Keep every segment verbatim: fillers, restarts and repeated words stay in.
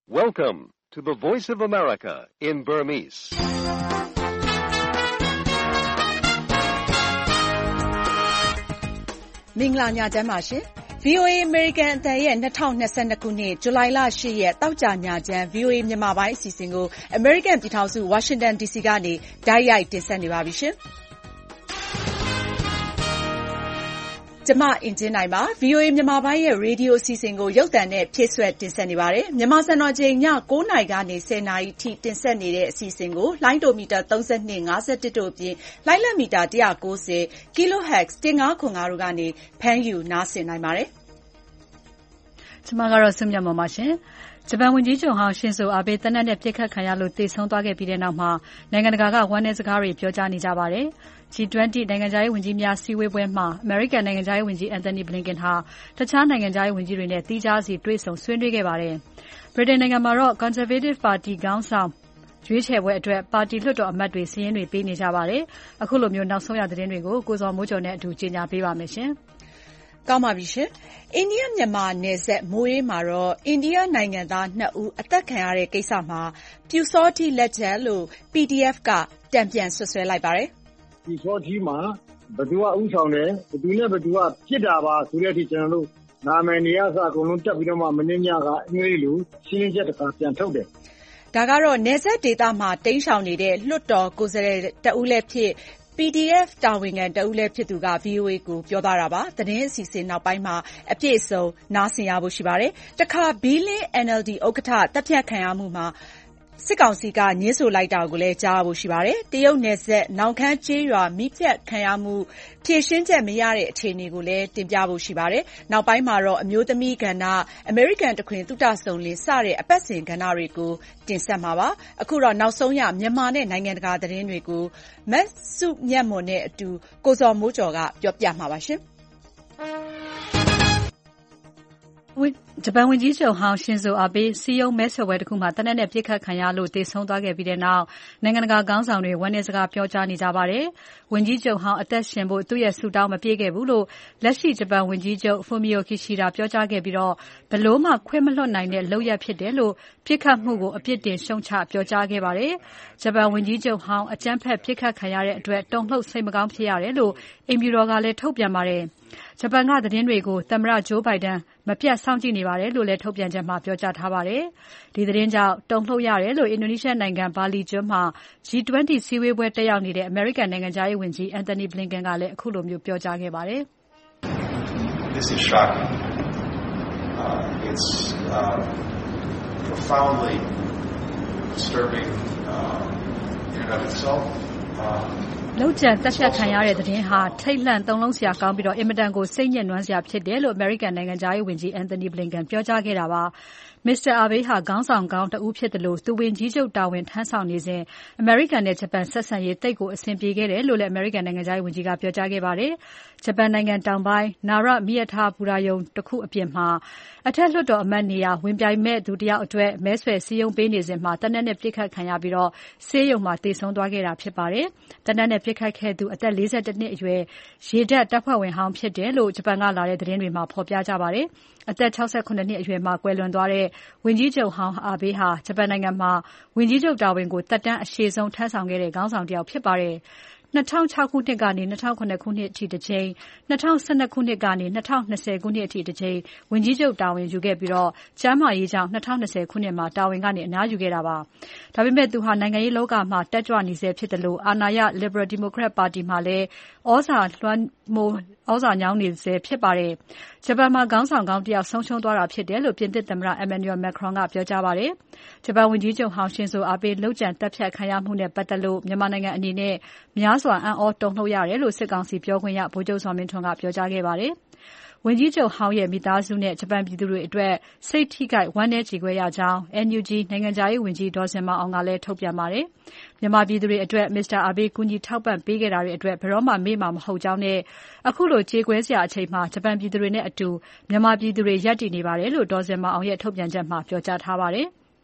Welcome to the Voice of America in Burmese. ။မင်္ဂလာညချမ်းပါရှင်။ ဗွီအိုအေ American အသံရဲ့၂၀၂၂ခုနှစ်ဇူလိုင်လ၈ရက်သောကြာညချမ်း ဗွီအိုအေမြန်မာပိုင်းအစီအစဉ်ကို American ပြည်ထောင်စု Washington ဒီစီကနေတိုက်ရိုက်တင်ဆက်နေပါပြီရှင်။ကျမအင်ကြင်းနိုင်ပါ။ ဗွီအိုအေမြန်မာပိုင်းရဲ့ရေဒီယိုအစီအစဉ်ကိုရုပ်သံနဲ့ဖြည့်စွက်တင်ဆက်နေပါတယ်။မြန်မာစံတော်ချိန်ည၉နာရီကနေ၁၀နာရီထိတင်ဆက်နေတဲ့အစီအစဉ်ကိုလိုင်းဒိုမီတာသုံး၂ ၅၁တို့အပြင်လိုင်းလတ်မီတာ၁၉၀ Kilohertz ၁၅ခွန်၅တို့ကနေဖမ်းယူနားဆင်နိုင်ပါတယ်။ကျမကတော့ဆွမြတ်မော်ပါရှင်။ဂျပန်ဝန်ကြီးချုပ်ဟောင်းရှင်ဇိုအာဘေးသေနတ်နဲ့ပစ်ခတ်ခံရလို့သေဆုံးသွားခဲ့ပြီးတဲ့နောက်မှာနိုင်ငံတကာကဝမ်းနည်းစကားတွေပြောကြားနေကြပါတယ်။ ဂျီ ၂၀ နိုင်ငံခြားရေးဝန်ကြီးများစည်းဝေးပွဲမှာအမေရိကန်နိုင်ငံခြားရေးဝန်ကြီး Antony Blinken ဟာတခြားနိုင်ငံခြားရေးဝန်ကြီးတွေနဲ့သီးခြားစီတွေ့ဆုံဆွေးနွေးခဲ့ပါတယ်။ ဗြိတိန်နိုင်ငံမှာတော့ Conservative ပါတီခေါင်းဆောင်ရွေးချယ်ပွဲအတွက်ပါတီလွှတ်တော်အမတ်တွေစာရင်းတွေပေးနေကြပါတယ်။အခုလိုမျိုးနောက်ဆုံးရသတင်းတွေကိုကိုဇော်မိုးကျော်နဲ့အတူကြေညာပေးပါမယ်ရှင်။ကောင်းပါပြီရှင်။အိန္ဒိယမြန်မာနယ်စပ်မိုးရေးမှာတော့အိန္ဒိယနိုင်ငံသားနှစ်ဦးအသက်ခံရတဲ့ကိစ္စမှာပျူစောထီးလက်ချက်လို့ ပီဒီအက်ဖ် ကတံပြန်ဆွဆွဲလိုက်ပါတယ်။ပျူစောထီးမှာဘယ်သူကဥဆောင်တယ်ဘယ်သူနဲ့ဘယ်သူကဖြစ်တာပါဆိုတဲ့အထိကျွန်တော်တို့နာမည်နေရာစအကုန်လုံးတက်ပြီးတော့မှမင်းညကအင်္ဂလိပ်လိုရှင်းလင်းချက်တစ်ခါပြန်ထုတ်တယ်။ဒါကတော့နယ်စပ်ဒေသမှာတိမ်းရှောင်နေတဲ့လွှတ်တော်ကိုယ်စားလှယ်တဦးလည်းဖြစ်ပီဒီအက်ဖ် တာဝန်ခံတဦးလည်းဖြစ်သူက ဗွီအိုအေကိုပြောသွားတာပါ။သတင်းအစီအစဉ်နောက်ပိုင်းမှာအပြည့်အစုံနားဆင်ရဖို့ရှိပါတယ်။တခါဘီလင်း အန် အယ်လ် ဒီ ဥက္ကဋ္ဌတပ်ဖြတ်ခံရမှုမှာစစ်ကောင်စီကငြင်းဆိုလိုက်တာကိုလည်းကြားရဖို့ရှိပါတယ်။တရုတ်နယ်စပ်နောင်ခမ်းကျေးရွာမီးပြတ်ခံရမှုဖြေရှင်းချက်မရတဲ့အခြေအနေကိုလည်းတင်ပြဖို့ရှိပါတယ်။နောက်ပိုင်းမှာတော့အမျိုးသမီးကဏ္ဍအမေရိကန်တခွင်သုတစုံလင်စတဲ့အပတ်စဉ်ကဏ္ဍတွေကိုတင်ဆက်မှာပါ။အခုတော့နောက်ဆုံးရမြန်မာနဲ့နိုင်ငံတကာသတင်းတွေကိုမစုမြတ်မွန်နဲ့အတူကိုဇော်မိုးကျော်ကပြောပြမှာပါရှင်။ဂျပန်ဝန်ကြီးချုပ်ဟောင်းရှင်ဇိုအာဘေးစီယုံမဲဆွယ်ပွဲတစ်ခုမှာတနက်နဲ့ပြစ်ခတ်ခံရလို့သေဆုံးသွားခဲ့ပြီးတဲ့နောက်နိုင်ငံတကာခေါင်းဆောင်တွေဝမ်းနည်းစကားပြောကြားနေကြပါတယ်။ဝန်ကြီးချုပ်ဟောင်းအသက်ရှင်ဖို့သူ့ရဲ့ဆုတောင်းမပြည့်ခဲ့ဘူးလို့လက်ရှိဂျပန်ဝန်ကြီးချုပ် Fumio Kishida ပြောကြားခဲ့ပြီးတော့ဘလို့မှခွင့်မလွှတ်နိုင်တဲ့လုပ်ရပ်ဖြစ်တယ်လို့ပြစ်ခတ်မှုကိုအပြစ်တင်ရှုံချပြောကြားခဲ့ပါတယ်။ဂျပန်ဝန်ကြီးချုပ်ဟောင်းအကြမ်းဖက်ပြစ်ခတ်ခံရတဲ့အတွက်တုန်လှုပ်စိတ်မကောင်းဖြစ်ရတယ်လို့အိမ်ဖြူတော်ကလည်းထုတ်ပြန်ပါတယ်။ဂျပန်ကသတင်းတွေကိုသမ္မတဂျိုးဘိုင်ဒန်မပြတ်စောင့်ကြည့်နေပါတယ်လို့လည်းထုတ်ပြန်ချက်မှာပြောကြားထားပါတယ်။ဒီသတင်းကြောင့်တုန်လှုပ်ရတယ်လို့အင်ဒိုနီးရှားနိုင်ငံဘာလီကျွန်းမှာ ဂျီ ၂၀ စည်းဝေးပွဲတက်ရောက်နေတဲ့အမေရိကန်နိုင်ငံခြားရေးဝန်ကြီး Antony Blinken ကလည်းအခုလိုမျိုးပြောကြားခဲ့ပါတယ်။ This is shocking. Uh, it's uh, profoundly disturbing uh, in and of itself. Uh, လောက်ကျန်တက်ဖြတ်ခံရတဲ့သတင်းဟာထိတ်လန့်တုန်လှုပ်စရာကောင်းပြီးတော့အင်မတန်ကိုစိတ်ညစ်နွမ်းစရာဖြစ်တယ်လို့အမေရိကန်နိုင်ငံသားရေးဝန်ကြီး Antony Blinken ပြောကြားခဲ့တာပါ။ မစ္စတာအာဘေးဟာခေါင်းဆောင်ကောင်းတဦးဖြစ်တယ်လို့သူဝန်ကြီးချုပ်တာဝန်ထမ်းဆောင်နေစဉ်အမေရိကန်နဲ့ဂျပန်ဆက်ဆံရေးတိတ်ကိုအဆင်ပြေခဲ့တယ်လို့လည်းအမေရိကန်နိုင်ငံသားရေးဝန်ကြီးကပြောကြားခဲ့ပါတယ်။ဂျပန်နိုင်ငံတောင်ပိုင်းနာရမီယထာဘူရာယုံတစ်ခုအပြင်မှာအထက်လွှတ်တော်အမတ်နေရာဝင်ပြိုင်မဲ့သူတယောက်အတွက်မဲဆွယ်စည်းရုံးပေးနေစဉ်မှာတနက်နဲ့ပြစ်ခတ်ခံရပြီးတော့ဆေးရုံမှာသေဆုံးသွားခဲ့တာဖြစ်ပါတယ်။တနက်နဲ့ပြစ်ခတ်ခဲ့သူအသက်၄၁နှစ်အရွယ်ရေတပ်တပ်ဖွဲ့ဝင်ဟောင်းဖြစ်တယ်လို့ဂျပန်ကလာတဲ့သတင်းတွေမှာဖော်ပြကြပါတယ်။အသက်၆၇နှစ်အရွယ်မှာကွယ်လွန်သွားတဲ့ဝန်ကြီးချုပ်ဟောင်းအာဘေးဟာဂျပန်နိုင်ငံမှာဝန်ကြီးချုပ်တာဝန်ကိုသက်တမ်းအရှည်ဆုံးထမ်းဆောင်ခဲ့တဲ့ခေါင်းဆောင်တစ်ယောက်ဖြစ်ပါတယ်။၂၀၀၆ခုနှစ်ကနေ၂၀၀၇ခုနှစ်အထိတစ်ကြိမ်၂၀၁၂ခုနှစ်ကနေ၂၀၂၀ခုနှစ်အထိတစ်ကြိမ်ဝန်ကြီးချုပ်တာဝန်ယူခဲ့ပြီးတော့ကျန်းမာရေးကြောင့်၂၀၂၀ခုနှစ်မှာတာဝန်ကနေအနားယူခဲ့တာပါ။ဒါပေမဲ့သူဟာနိုင်ငံရေးလောကမှာတက်ကြွနေဆဲဖြစ်တယ်လို့အာဏာရ Liberal Democrat ပါတီမှာလည်းဩဇာလွှမ်းမိုးဩဇာညောင်းနေဆဲဖြစ်ပါတယ်။ဂျပန်မှာခေါင်းဆောင်ကောင်းတစ်ယောက်ဆုံးရှုံးသွားတာဖြစ်တယ်လို့ပြင်သစ်သမ္မတ Emmanuel Macron ကပြောကြားပါတယ်။ဂျပန်ဝန်ကြီးချုပ်ဟောင်းရှင်ဇိုအာဘေးလှုပ်ကြံတက်ဖြတ်ခံရမှုနဲ့ပတ်သက်လို့မြန်မာနိုင်ငံအနေနဲ့များစွာအံ့ဩတုန်လှုပ်ရတယ်လို့စစ်ကောင်စီပြောခွင့်ရဗိုလ်ချုပ်စောမင်းထွန်းကပြောကြားခဲ့ပါတယ်။ဝန်ကြီးချုပ်ဟောင်းရဲ့မိသားစုနဲ့ဂျပန်ပြည်သူတွေအတွက်စိတ်ထိခိုက်ဝမ်းနည်းကြေကွဲရကြောင်း အန် ယူ ဂျီ နိုင်ငံခြားရေးဝန်ကြီးဒေါ်ဇင်မာအောင်ကလည်းထုတ်ပြန်ပါတယ်။မြန်မာပြည်သူတွေအတွက်မစ္စတာအာဘေးကူညီထောက်ပံ့ပေးခဲ့တာတွေအတွက်ဘယ်တော့မှမေ့မှာမဟုတ်ကြောင်းနဲ့အခုလိုကြေကွဲစရာအချိန်မှာဂျပန်ပြည်သူတွေနဲ့အတူမြန်မာပြည်သူတွေရပ်တည်နေပါတယ်လို့ဒေါ်ဇင်မာအောင်ရဲ့ထုတ်ပြန်ချက်မှာပြောကြားထားပါတယ်။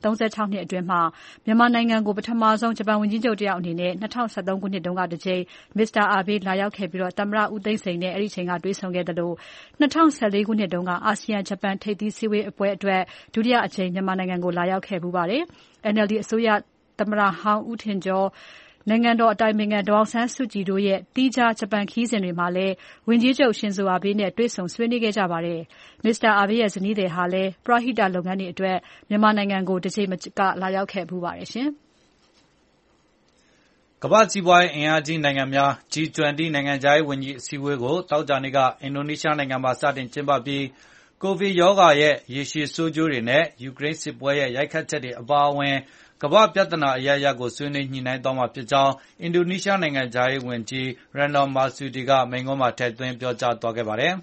သုံး၆ နှစ်အတွင်းမှာမြန်မာနိုင်ငံကိုပထမဆုံးဂျပန်ဝန်ကြီးချုပ်တယောက်အနေနဲ့၂၀၁၃ခုနှစ်တုန်းကတစ်ကြိမ် Mr. Abe လာရောက်ခဲ့ပြီးသမ္မတဦးသိန်းစိန်နဲ့အဲဒီချိန်ကတွေ့ဆုံခဲ့သလို၂၀၁၄ခုနှစ်တုန်းကအာဆီယံဂျပန်ထိပ်သီးစည်းဝေးပွဲအတွက်ဒုတိယအကြိမ်မြန်မာနိုင်ငံကိုလာရောက်ခဲ့ဖူးပါတယ်။ အန်အယ်လ်ဒီ အစိုးရသမ္မတဟောင်းဦးထင်ကျော်နိုင်ငံတော်အတိုင်ပင်ခံဒေါ်အောင်ဆန်းစုကြည်တို့ရဲ့သီးခြားဂျပန်ခရီးစဉ်တွေမှာလည်းဝန်ကြီးချုပ်ရှင်ဇိုအာဘေးနဲ့တွေ့ဆုံဆွေးနွေးခဲ့ကြပါတယ်။ Mr. Abe ရဲ့ဇနီးသည်ဟာလည်းပရဟိတလုပ်ငန်းတွေအတွက်မြန်မာနိုင်ငံကိုတစ်ကြိမ်မကလာရောက်ခဲ့ဖူးပါတယ်ရှင်။ကမ္ဘာ့စီးပွားရေးအင်အားကြီးနိုင်ငံများ G ၂၀ နိုင်ငံခြားရေးဝန်ကြီးအစည်းအဝေးကိုသောကြာနေ့ကအင်ဒိုနီးရှားနိုင်ငံမှာစတင်ကျင်းပပြီးကိုဗစ်ရောဂါရဲ့ရေရှည်ဆိုးကျိုးတွေနဲ့ယူကရိန်းစစ်ပွဲရဲ့ရိုက်ခတ်ချက်တွေအပါအဝင်ကမ္ဘာ့ပြဿနာအရပ်ရပ်ကိုဆွေးနွေးညှိနှိုင်းသွားမှာဖြစ်ကြောင်းအင်ဒိုနီးရှားနိုင်ငံခြားရေးဝန်ကြီး Retno Marsudi ကမိန့်ခွန်းမှာထည့်သွင်းပြောကြားသွားခဲ့ပါတယ်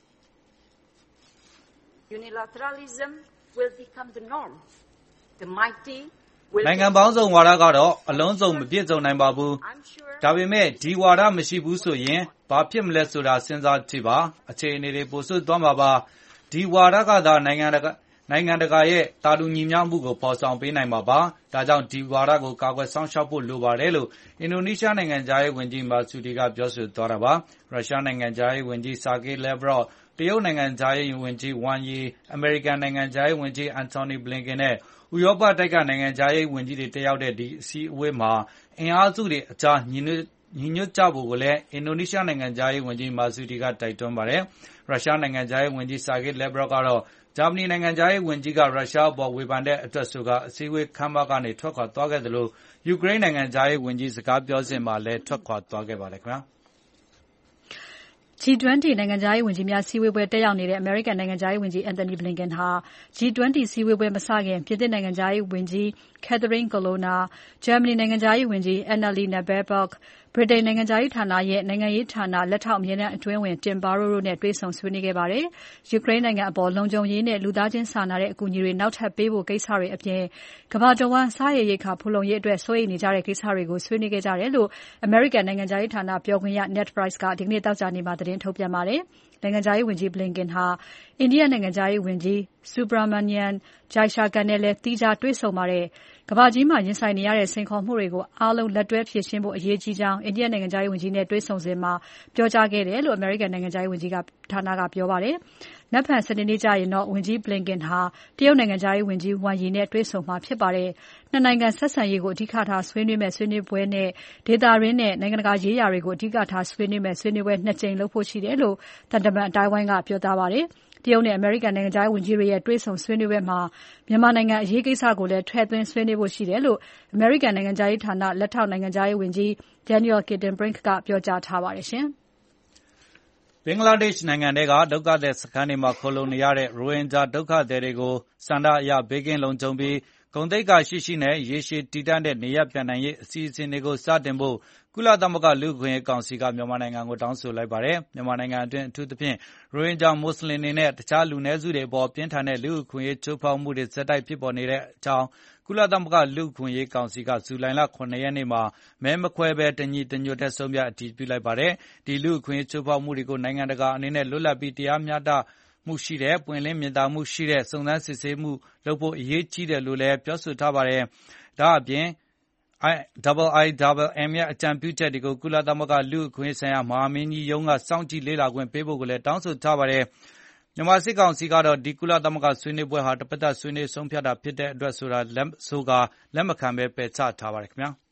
။ Unilateralism will become the norm. The mighty နိုင်ငံပေါင်းစုံဝါဒကတော့အလုံးစုံမပြည့်စုံနိုင်ပါဘူး။ဒါပေမဲ့ဒီဝါဒမရှိဘူးဆိုရင်ဘာဖြစ်မလဲဆိုတာစဉ်းစားကြည့်ပါ။အခြေအနေတွေပိုဆိုးသွားမှာပါ။ဒီဝါဒကသာနိုင်ငံတကာနိုင်ငံတကာရဲ့တာတူညီမျှမှုကိုဖော်ဆောင်ပေးနိုင်မှာပါ။ဒါကြောင့်ဒီဝါဒကိုကာကွယ်စောင့်ရှောက်ဖို့လိုပါတယ်လို့အင်ဒိုနီးရှားနိုင်ငံခြားရေးဝန်ကြီး Marsudi ကပြောဆိုသွားတာပါ။ရုရှားနိုင်ငံခြားရေးဝန်ကြီး Sergey Lavrov တရုတ်နိုင်ငံခြားရေးဝန်ကြီး Wang Yi အမေရိကန်နိုင်ငံခြားရေးဝန်ကြီး Antony Blinken နဲ့ဥရောပတိုက်ကနိုင်ငံခြားရေးဝန်ကြီးတွေတက်ရောက်တဲ့ဒီအစည်းအဝေးမှာအင်အားစုတွေအကြားညီညွတ်ညီညွတ်ကြဖို့ကိုလည်းအင်ဒိုနီးရှားနိုင်ငံခြားရေးဝန်ကြီး Marsudi ကတိုက်တွန်းပါတယ်။ရုရှားနိုင်ငံခြားရေးဝန်ကြီး Sergey Lavrov ကတော့ဂျာမနီနိုင်ငံခြားရေးဝန်ကြီးကရုရှားအပေါ်ဝေဖန်တဲ့အတွက်ဆိုကအစည်းအဝေးခန်းမကနေထွက်ခွာသွားခဲ့သလိုယူကရိန်းနိုင်ငံခြားရေးဝန်ကြီးစကားပြောစဉ်မှာလည်းထွက်ခွာသွားခဲ့ပါတယ်ခင်ဗျာ။ G ၂၀ နိုင်ငံခြားရေးဝန်ကြီးများစည်းဝေးပွဲတက်ရောက်နေတဲ့အမေရိကန်နိုင်ငံခြားရေးဝန်ကြီး Antony Blinken ဟာ G ၂၀ စည်းဝေးပွဲမစခင်ပြင်သစ်နိုင်ငံခြားရေးဝန်ကြီး Catherine Colonna, ဂျာမနီနိုင်ငံခြားရေးဝန်ကြီး Annalena Baerbock, ဗြိတိန်နိုင်ငံခြားရေးဌာနရဲ့နိုင်ငံရေးဌာနလက်ထောက်အမြဲတမ်းအတွင်းဝန် Tim Barrow တို့နဲ့တွေ့ဆုံဆွေးနွေးခဲ့ပါတယ်။ ယူကရိန်းနိုင်ငံအပေါ်လုံခြုံရေးနဲ့လူသားချင်းစာနာတဲ့အကူအညီတွေနောက်ထပ်ပေးဖို့ကိစ္စတွေအပြင်ကမ္ဘာတဝန်းစားရေရိက္ခာဖူလုံရေးအတွက်စိုးရိမ်နေကြတဲ့ကိစ္စတွေကိုဆွေးနွေးခဲ့ကြတယ်လို့အမေရိကန်နိုင်ငံခြားရေးဌာနပြောခွင့်ရ Ned Price ကဒီကနေ့သောကြာနေ့မှာသတင်းထုတ်ပြန်ပါတယ်။နိုင်ငံခြားရေးဝန်ကြီး Blinken ဟာအိန္ဒိယနိုင်ငံခြားရေးဝန်ကြီး Subrahmanyam Jaishankar နဲ့လည်းသီးခြားတွေ့ဆုံပါတယ်။ကမ္ဘာကြီးမှာရင်ဆိုင်နေရတဲ့စိန်ခေါ်မှုတွေကိုအားလုံးလက်တွဲဖြေရှင်းဖို့အရေးကြီးကြောင်းအိန္ဒိယနိုင်ငံခြားရေးဝန်ကြီးနဲ့တွေ့ဆုံစဉ်မှာပြောကြားခဲ့တယ်လို့အမေရိကန်နိုင်ငံခြားရေးဝန်ကြီးဌာနကပြောပါတယ်။နက်ဖြန်စနေနေ့ကျရင်တော့ဝန်ကြီး Blinken ဟာတရုတ်နိုင်ငံခြားရေးဝန်ကြီး Wang Yi နဲ့တွေ့ဆုံမှာဖြစ်ပါတယ်။နှစ်နိုင်ငံဆက်ဆံရေးကိုအဓိကထားဆွေးနွေးမယ့်ဆွေးနွေးပွဲနဲ့ဒေသတွင်းနဲ့နိုင်ငံတကာရေးရာတွေကိုအဓိကထားဆွေးနွေးမယ့်ဆွေးနွေးပွဲနှစ်ကြိမ်လုပ်ဖို့ရှိတယ်လို့သံတမန်အတိုင်းဝိုင်းကပြောထားပါတယ်။တရုတ်နဲ့အမေရိကန်နိုင်ငံခြားရေးဝန်ကြီးတွေရဲ့တွေ့ဆုံဆွေးနွေးပွဲမှာမြန်မာနိုင်ငံအရေးကိစ္စကိုလည်းထည့်သွင်းဆွေးနွေးဖို့ရှိတယ်လို့အမေရိကန်နိုင်ငံခြားရေးဌာနလက်ထောက်နိုင်ငံခြားရေးဝန်ကြီး Daniel Kritenbrink ကပြောကြားထားပါတယ်ရှင်။ဘင်္ဂလားဒေ့ရှ်နိုင်ငံထဲကဒုက္ခသည်စခန်းတွေမှာခိုလှုံနေရတဲ့ရိုဟင်ဂျာဒုက္ခသည်တွေကိုဆန္ဒအရဘေးကင်းလုံခြုံပြီးဂုဏ်သိက္ခာရှိရှိနဲ့ရေရှည်တည်တံ့တဲ့နေရပ်ပြန်နိုင်ရေးအစီအစဉ်တွေကိုစတင်ဖို့ကုလသမဂ္ဂလူ့အခွင့်အရေးကောင်စီကမြန်မာနိုင်ငံကိုတောင်းဆိုလိုက်ပါတယ်။မြန်မာနိုင်ငံအတွင်းအထူးသဖြင့်ရိုဟင်ဂျာမွတ်စလင်တွေနဲ့တခြားလူနည်းစုတွေအပေါ်ပြင်းထန်တဲ့လူ့အခွင့်အရေးချိုးဖောက်မှုတွေဆက်တိုက်ဖြစ်ပေါ်နေတဲ့အကြောင်းကုလသမဂ္ဂလူ့အခွင့်အရေးကောင်စီကဇူလိုင်လခုနှစ်ရက်နေ့မှာမဲမခွဲဘဲတညီတညွတ်တည်းဆုံးဖြတ်အတည်ပြုလိုက်ပါတယ်။ဒီလူ့အခွင့်အရေးချိုးဖောက်မှုတွေကိုနိုင်ငံတကာအနေနဲ့လွတ်လပ်ပြီးတရားမျှတမှုရှိတဲ့ပွင့်လင်းမြင်သာမှုရှိတဲ့စုံစမ်းစစ်ဆေးမှုလုပ်ဖို့အရေးကြီးတယ်လို့လည်းပြောဆိုထားပါတယ်။ဒါ့အပြင် I I M ရဲ့အကြံပြုချက်တွေကိုကုလသမဂ္ဂလူ့အခွင့်အရေးဆိုင်ရာမဟာမင်းကြီးရုံးကစောင့်ကြည့်လေ့လာခွင့်ပေးဖို့ကိုလည်းတောင်းဆိုထားပါတယ်။မြန်မာစစ်ကောင်စီကတော့ဒီကုလသမဂ္ဂဆွေးနွေးပွဲဟာတပတ်သက်ဆွေးနွေးဆုံးဖြတ်တာဖြစ်တဲ့အတွက်ဆိုတာလက်ဆိုကလက်မခံဘဲပယ်ချထားပါတယ်ခင်ဗျာ။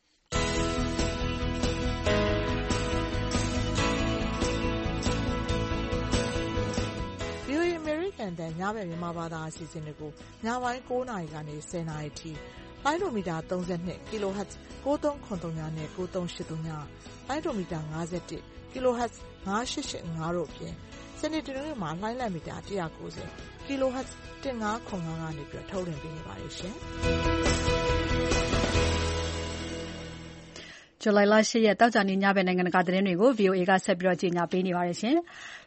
ဗွီအိုအေ American တန်ညဘက်မြန်မာဘာသာအစီအစဉ်တွေကိုညပိုင်း၉နာရီကနေ၁၀နာရီထိလိုင်းဒိုမီတာသုံး၂ kHz ၉၃၇၃နဲ့၉၃၈၃လိုင်းဒိုမီတာ၅၁ kHz ၅၈၈၅တို့အပြင်စနေတနင်္ဂနွေမှာလှိုင်းလက်မီတာ၁၉၀ kHz ၁၅၇၅ကနေပြီးထုတ်လွှင့်ပေးနေပါတယ်ရှင်။ဇူလိုင်လ၈ရက်တောက်ကြနေ့ညဘက်နိုင်ငံတကာသတင်းတွေကို ဗီအိုအေကဆက်ပြီးကြေညာပေးနေပါတယ်ရှင်။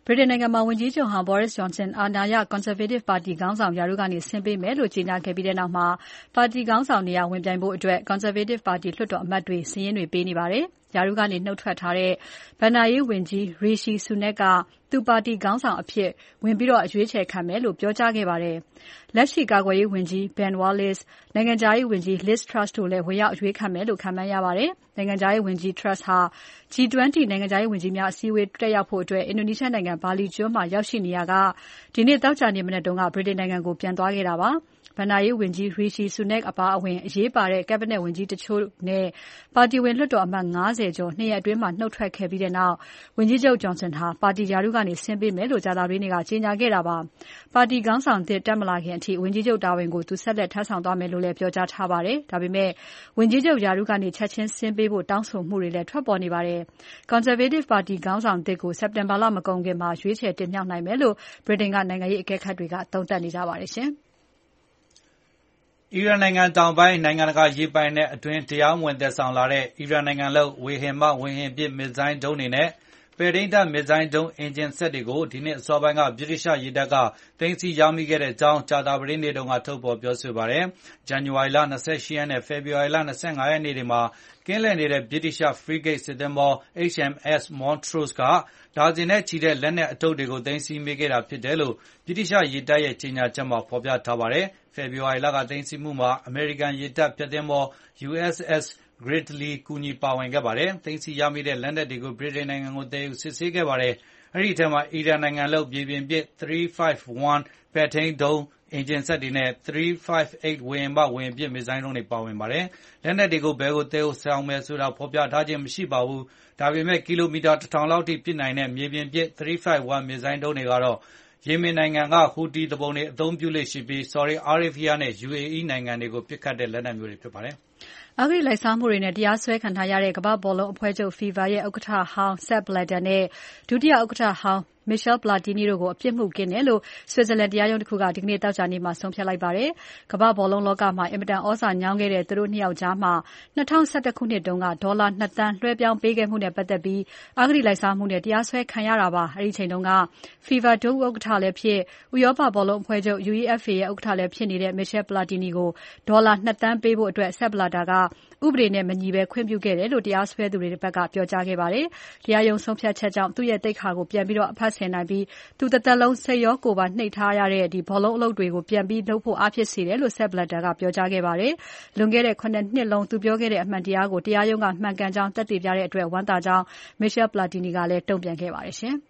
ဗြိတိန်နိုင်ငံမှာဝန်ကြီးချုပ်ဟောင်း Boris Johnson အာဏာရ Conservative ပါတီခေါင်းဆောင်ရာထူးကနေဆင်းပေးမယ်လို့ကြေညာခဲ့ပြီးနောက်မှာပါတီခေါင်းဆောင်နေရာဝင်ပြိုင်ဖို့ Conservative ပါတီလွှတ်တော်အမတ်တွေစာရင်းတွေပေးနေပါတယ်။ရာထူးကနေနှုတ်ထွက်ထားတဲ့ဘဏ္ဍာရေးဝန်ကြီး Rishi Sunak ကသူပါတီခေါင်းဆောင်အဖြစ်ဝင်ပြီးအရွေးချယ်ခံမယ်လို့ပြောကြားခဲ့ပါတယ်။လက်ရှိကာကွယ်ရေးဝန်ကြီး Ben Wallace ၊ နိုင်ငံခြားရေးဝန်ကြီး Liz Truss တို့လည်းဝင်ရောက်အရွေးခံမယ်လို့ခန့်မှန်းရပါတယ်။နိုင်ငံခြားရေးဝန်ကြီး Truss ဟာ G 20 နိုင်ငံခြားရေးဝန်ကြီးများအစည်းအဝေးတက်ရောက်ဖို့အင်ဒိုနီးရှားနိုင်ငံဘာလီကျွန်းမှာရောက်ရှိနေရာကဒီနေ့သောကြာနေ့မနက်ကဗြိတိန်နိုင်ငံကိုပြန်သွားခဲ့တာပါ။ဘဏ္ဍာရေးဝန်ကြီး Rishi Sunak အပါအဝင်အရေးပါတဲ့ Cabinet ဝန်ကြီးတချို့နဲ့ပါတီဝင်လွှတ်တော်အမတ်၅၀ကျော်နှစ်ရက်အတွင်းမှာနှုတ်ထွက်ခဲ့ပြီးနောက်ဝန်ကြီးချုပ် Johnson ဟာပါတီရာထူးကနေဆင်းပေးမယ်လို့ကြာသပတေးနေ့ကကြေညာခဲ့တာပါ။ပါတီခေါင်းဆောင်သစ်တက်မလာခင်အထိဝန်ကြီးချုပ်တာဝန်ကိုသူဆက်လက်ထမ်းဆောင်သွားမယ်လို့လည်းပြောကြားထားပါတယ်။ဒါပေမဲ့ဝန်ကြီးချုပ်ရာထူးကနေချက်ချင်းဆင်းပေးဖို့တောင်းဆိုမှုတွေလည်းထွက်ပေါ်နေပါတယ်။ Conservative ပါတီခေါင်းဆောင်သစ်ကိုစက်တင်ဘာလမကုန်ခင်မှာရွေးချယ်တင်မြှောက်နိုင်မယ်လို့ဗြိတိန်ကနိုင်ငံရေးအကဲခတ်တွေကသုံးသပ်နေကြပါတယ်ရှင်။အီရန်နိုင်ငံတောင်ပိုင်းနိုင်ငံတကာရေပိုင်နက်အတွင်းတရားမဝင်သယ်ဆောင်လာတဲ့အီရန်နိုင်ငံလုပ်ဝေဟင်မှဝေဟင်ပစ်မစ်ဇိုင်းဒုံးတွေနဲ့ပဲ့ထိန်းတပ်မစ်ဇိုင်းဒုံးအင်ဂျင်စက်တွေကိုဒီနေ့အစောပိုင်းကဗြိတိသျှရေတပ်ကသိမ်းဆည်းရမိခဲ့ကြောင်းကြာသပတေးနေ့တုန်းကထုတ်ဖေါ်ပြောဆိုပါတယ်။ ဇန်နဝါရီလ၂၈ရက်နဲ့ဖေဖေါ်ဝါရီလ၂၅ရက်နေ့တွေမှာကင်းလှည့်နေတဲ့ဗြိတိသျှဖရီးဂိတ်စစ်သင်္ဘော H M S Montrose ကဒါဇင်နဲ့ချီတဲ့လက်နက်အတုတွေကိုသိမ်းဆည်းမိခဲ့တာဖြစ်တယ်လို့ဗြိတိသျှရေတပ်ရဲ့ကြေညာချက်မှာဖေါ်ပြထားပါတယ်။ ဖေဖေါ်ဝါရီလကသိမ်းဆည်းမှုမှာအမေရိကန်ရေတပ်ဖျက်သင်္ဘော U S S Gridley ကူညီပါဝင်ခဲ့ပါတယ်။သိမ်းဆည်းရမိတဲ့လက်နက်တွေကိုဗြိတိန်နိုင်ငံကိုသယ်ယူစစ်ဆေးခဲ့ပါတယ်။အဲဒီအထဲမှာအီရန်နိုင်ငံလုပ်မြေပြင်ပစ် ၃၅၁ ပဲ့ထိန်းဒုံးအင်ဂျင်စက်တွေနဲ့၃၅၈ ဝေဟင်မှဝေဟင်ပစ်မစ်ဇိုင်းဒုံးတွေပါဝင်ပါတယ်။လက်နက်တွေကိုဘယ်ကိုသယ်ဆောင်မယ်ဆိုတာဖေါ်ပြထားခြင်းမရှိပါဘူး။ဒါပေမဲ့ကီလိုမီတာတထောင်လောက်ထိပစ်နိုင်တဲ့မြေပြင်ပစ်၃၅၁မစ်ဇိုင်းဒုံးတွေကတော့ယီမင်နိုင်ငံကဟူတီသူပုန်တွေအသုံးပြုလေ့ရှိပြီးဆော်ဒီအာရေဗျနဲ့ U A E နိုင်ငံတွေကိုပစ်ခတ်တဲ့လက်နက်မျိုးတွေဖြစ်ပါတယ်။အဂတိလိုက်စားမှုတွေနဲ့တရားစွဲခံထားရတဲ့ကမ္ဘာ့ဘောလုံးအဖွဲ့ချုပ် FIFA ရဲ့ဥက္ကဋ္ဌဟောင်း Sepp Blatter နဲ့ဒုတိယဥက္ကဋ္ဌဟောင်း Michel Platini တို့ကိုအပြစ်မှုကင်းတယ်လို့ Switzerland တရားရုံးတခုကဒီနေ့သောကြာနေ့မှာဆုံးဖြတ်လိုက်ပါတယ်။ကမ္ဘာ့ဘောလုံးလောကမှာအင်မတန်ဩဇာညောင်းခဲ့တဲ့သူတို့နှစ်ယောက်ကြားမှာ၂၀၁၁ခုနှစ်တုန်းကဒေါ်လာ၂သန်းလွှဲပြောင်းပေးခဲ့မှုနဲ့ပတ်သက်ပြီးအဂတိလိုက်စားမှုနဲ့တရားစွဲခံရတာပါ။အဲဒီအချိန်တုန်းက FIFA ဒုဥက္ကဋ္ဌလည်းဖြစ်ဥရောပဘောလုံးအဖွဲ့ချုပ် UEFA ရဲ့ဥက္ကဋ္ဌလည်းဖြစ်နေတဲ့ Michel Platini ကိုဒေါ်လာ၂သန်းပေးဖို့ Sepp Blatter ကဥပဒေနဲ့မညီဘဲခွင့်ပြုခဲ့တယ်လို့တရားစွဲသူတွေဘက်ကပြောကြားခဲ့ပါတယ်။တရားရုံးဆုံးဖြတ်ချက်ကြောင့်သူ့ရဲ့သိက္ခာကိုပြန်ပြီးအဖတ်ဆယ်နိုင်ပြီးသူတသက်လုံးစိတ်ရောကိုယ်ပါနှိပ်ထားရတဲ့ဘောလုံးအလုပ်တွေကိုပြန်ပြီးလုပ်ဖို့အားဖြစ်စေတယ်လို့ Sepp Blatter ကပြောကြားခဲ့ပါတယ်။လွန်ခဲ့တဲ့ခုနှစ်လုံးသူပြောခဲ့တဲ့အမှန်တရားကိုတရားရုံးကမှန်ကန်ကြောင်းသက်သေပြတဲ့အတွက်ဝမ်းသာကြောင်း Michel Platini ကလည်းတုံ့ပြန်ခဲ့ပါတယ်ရှင်။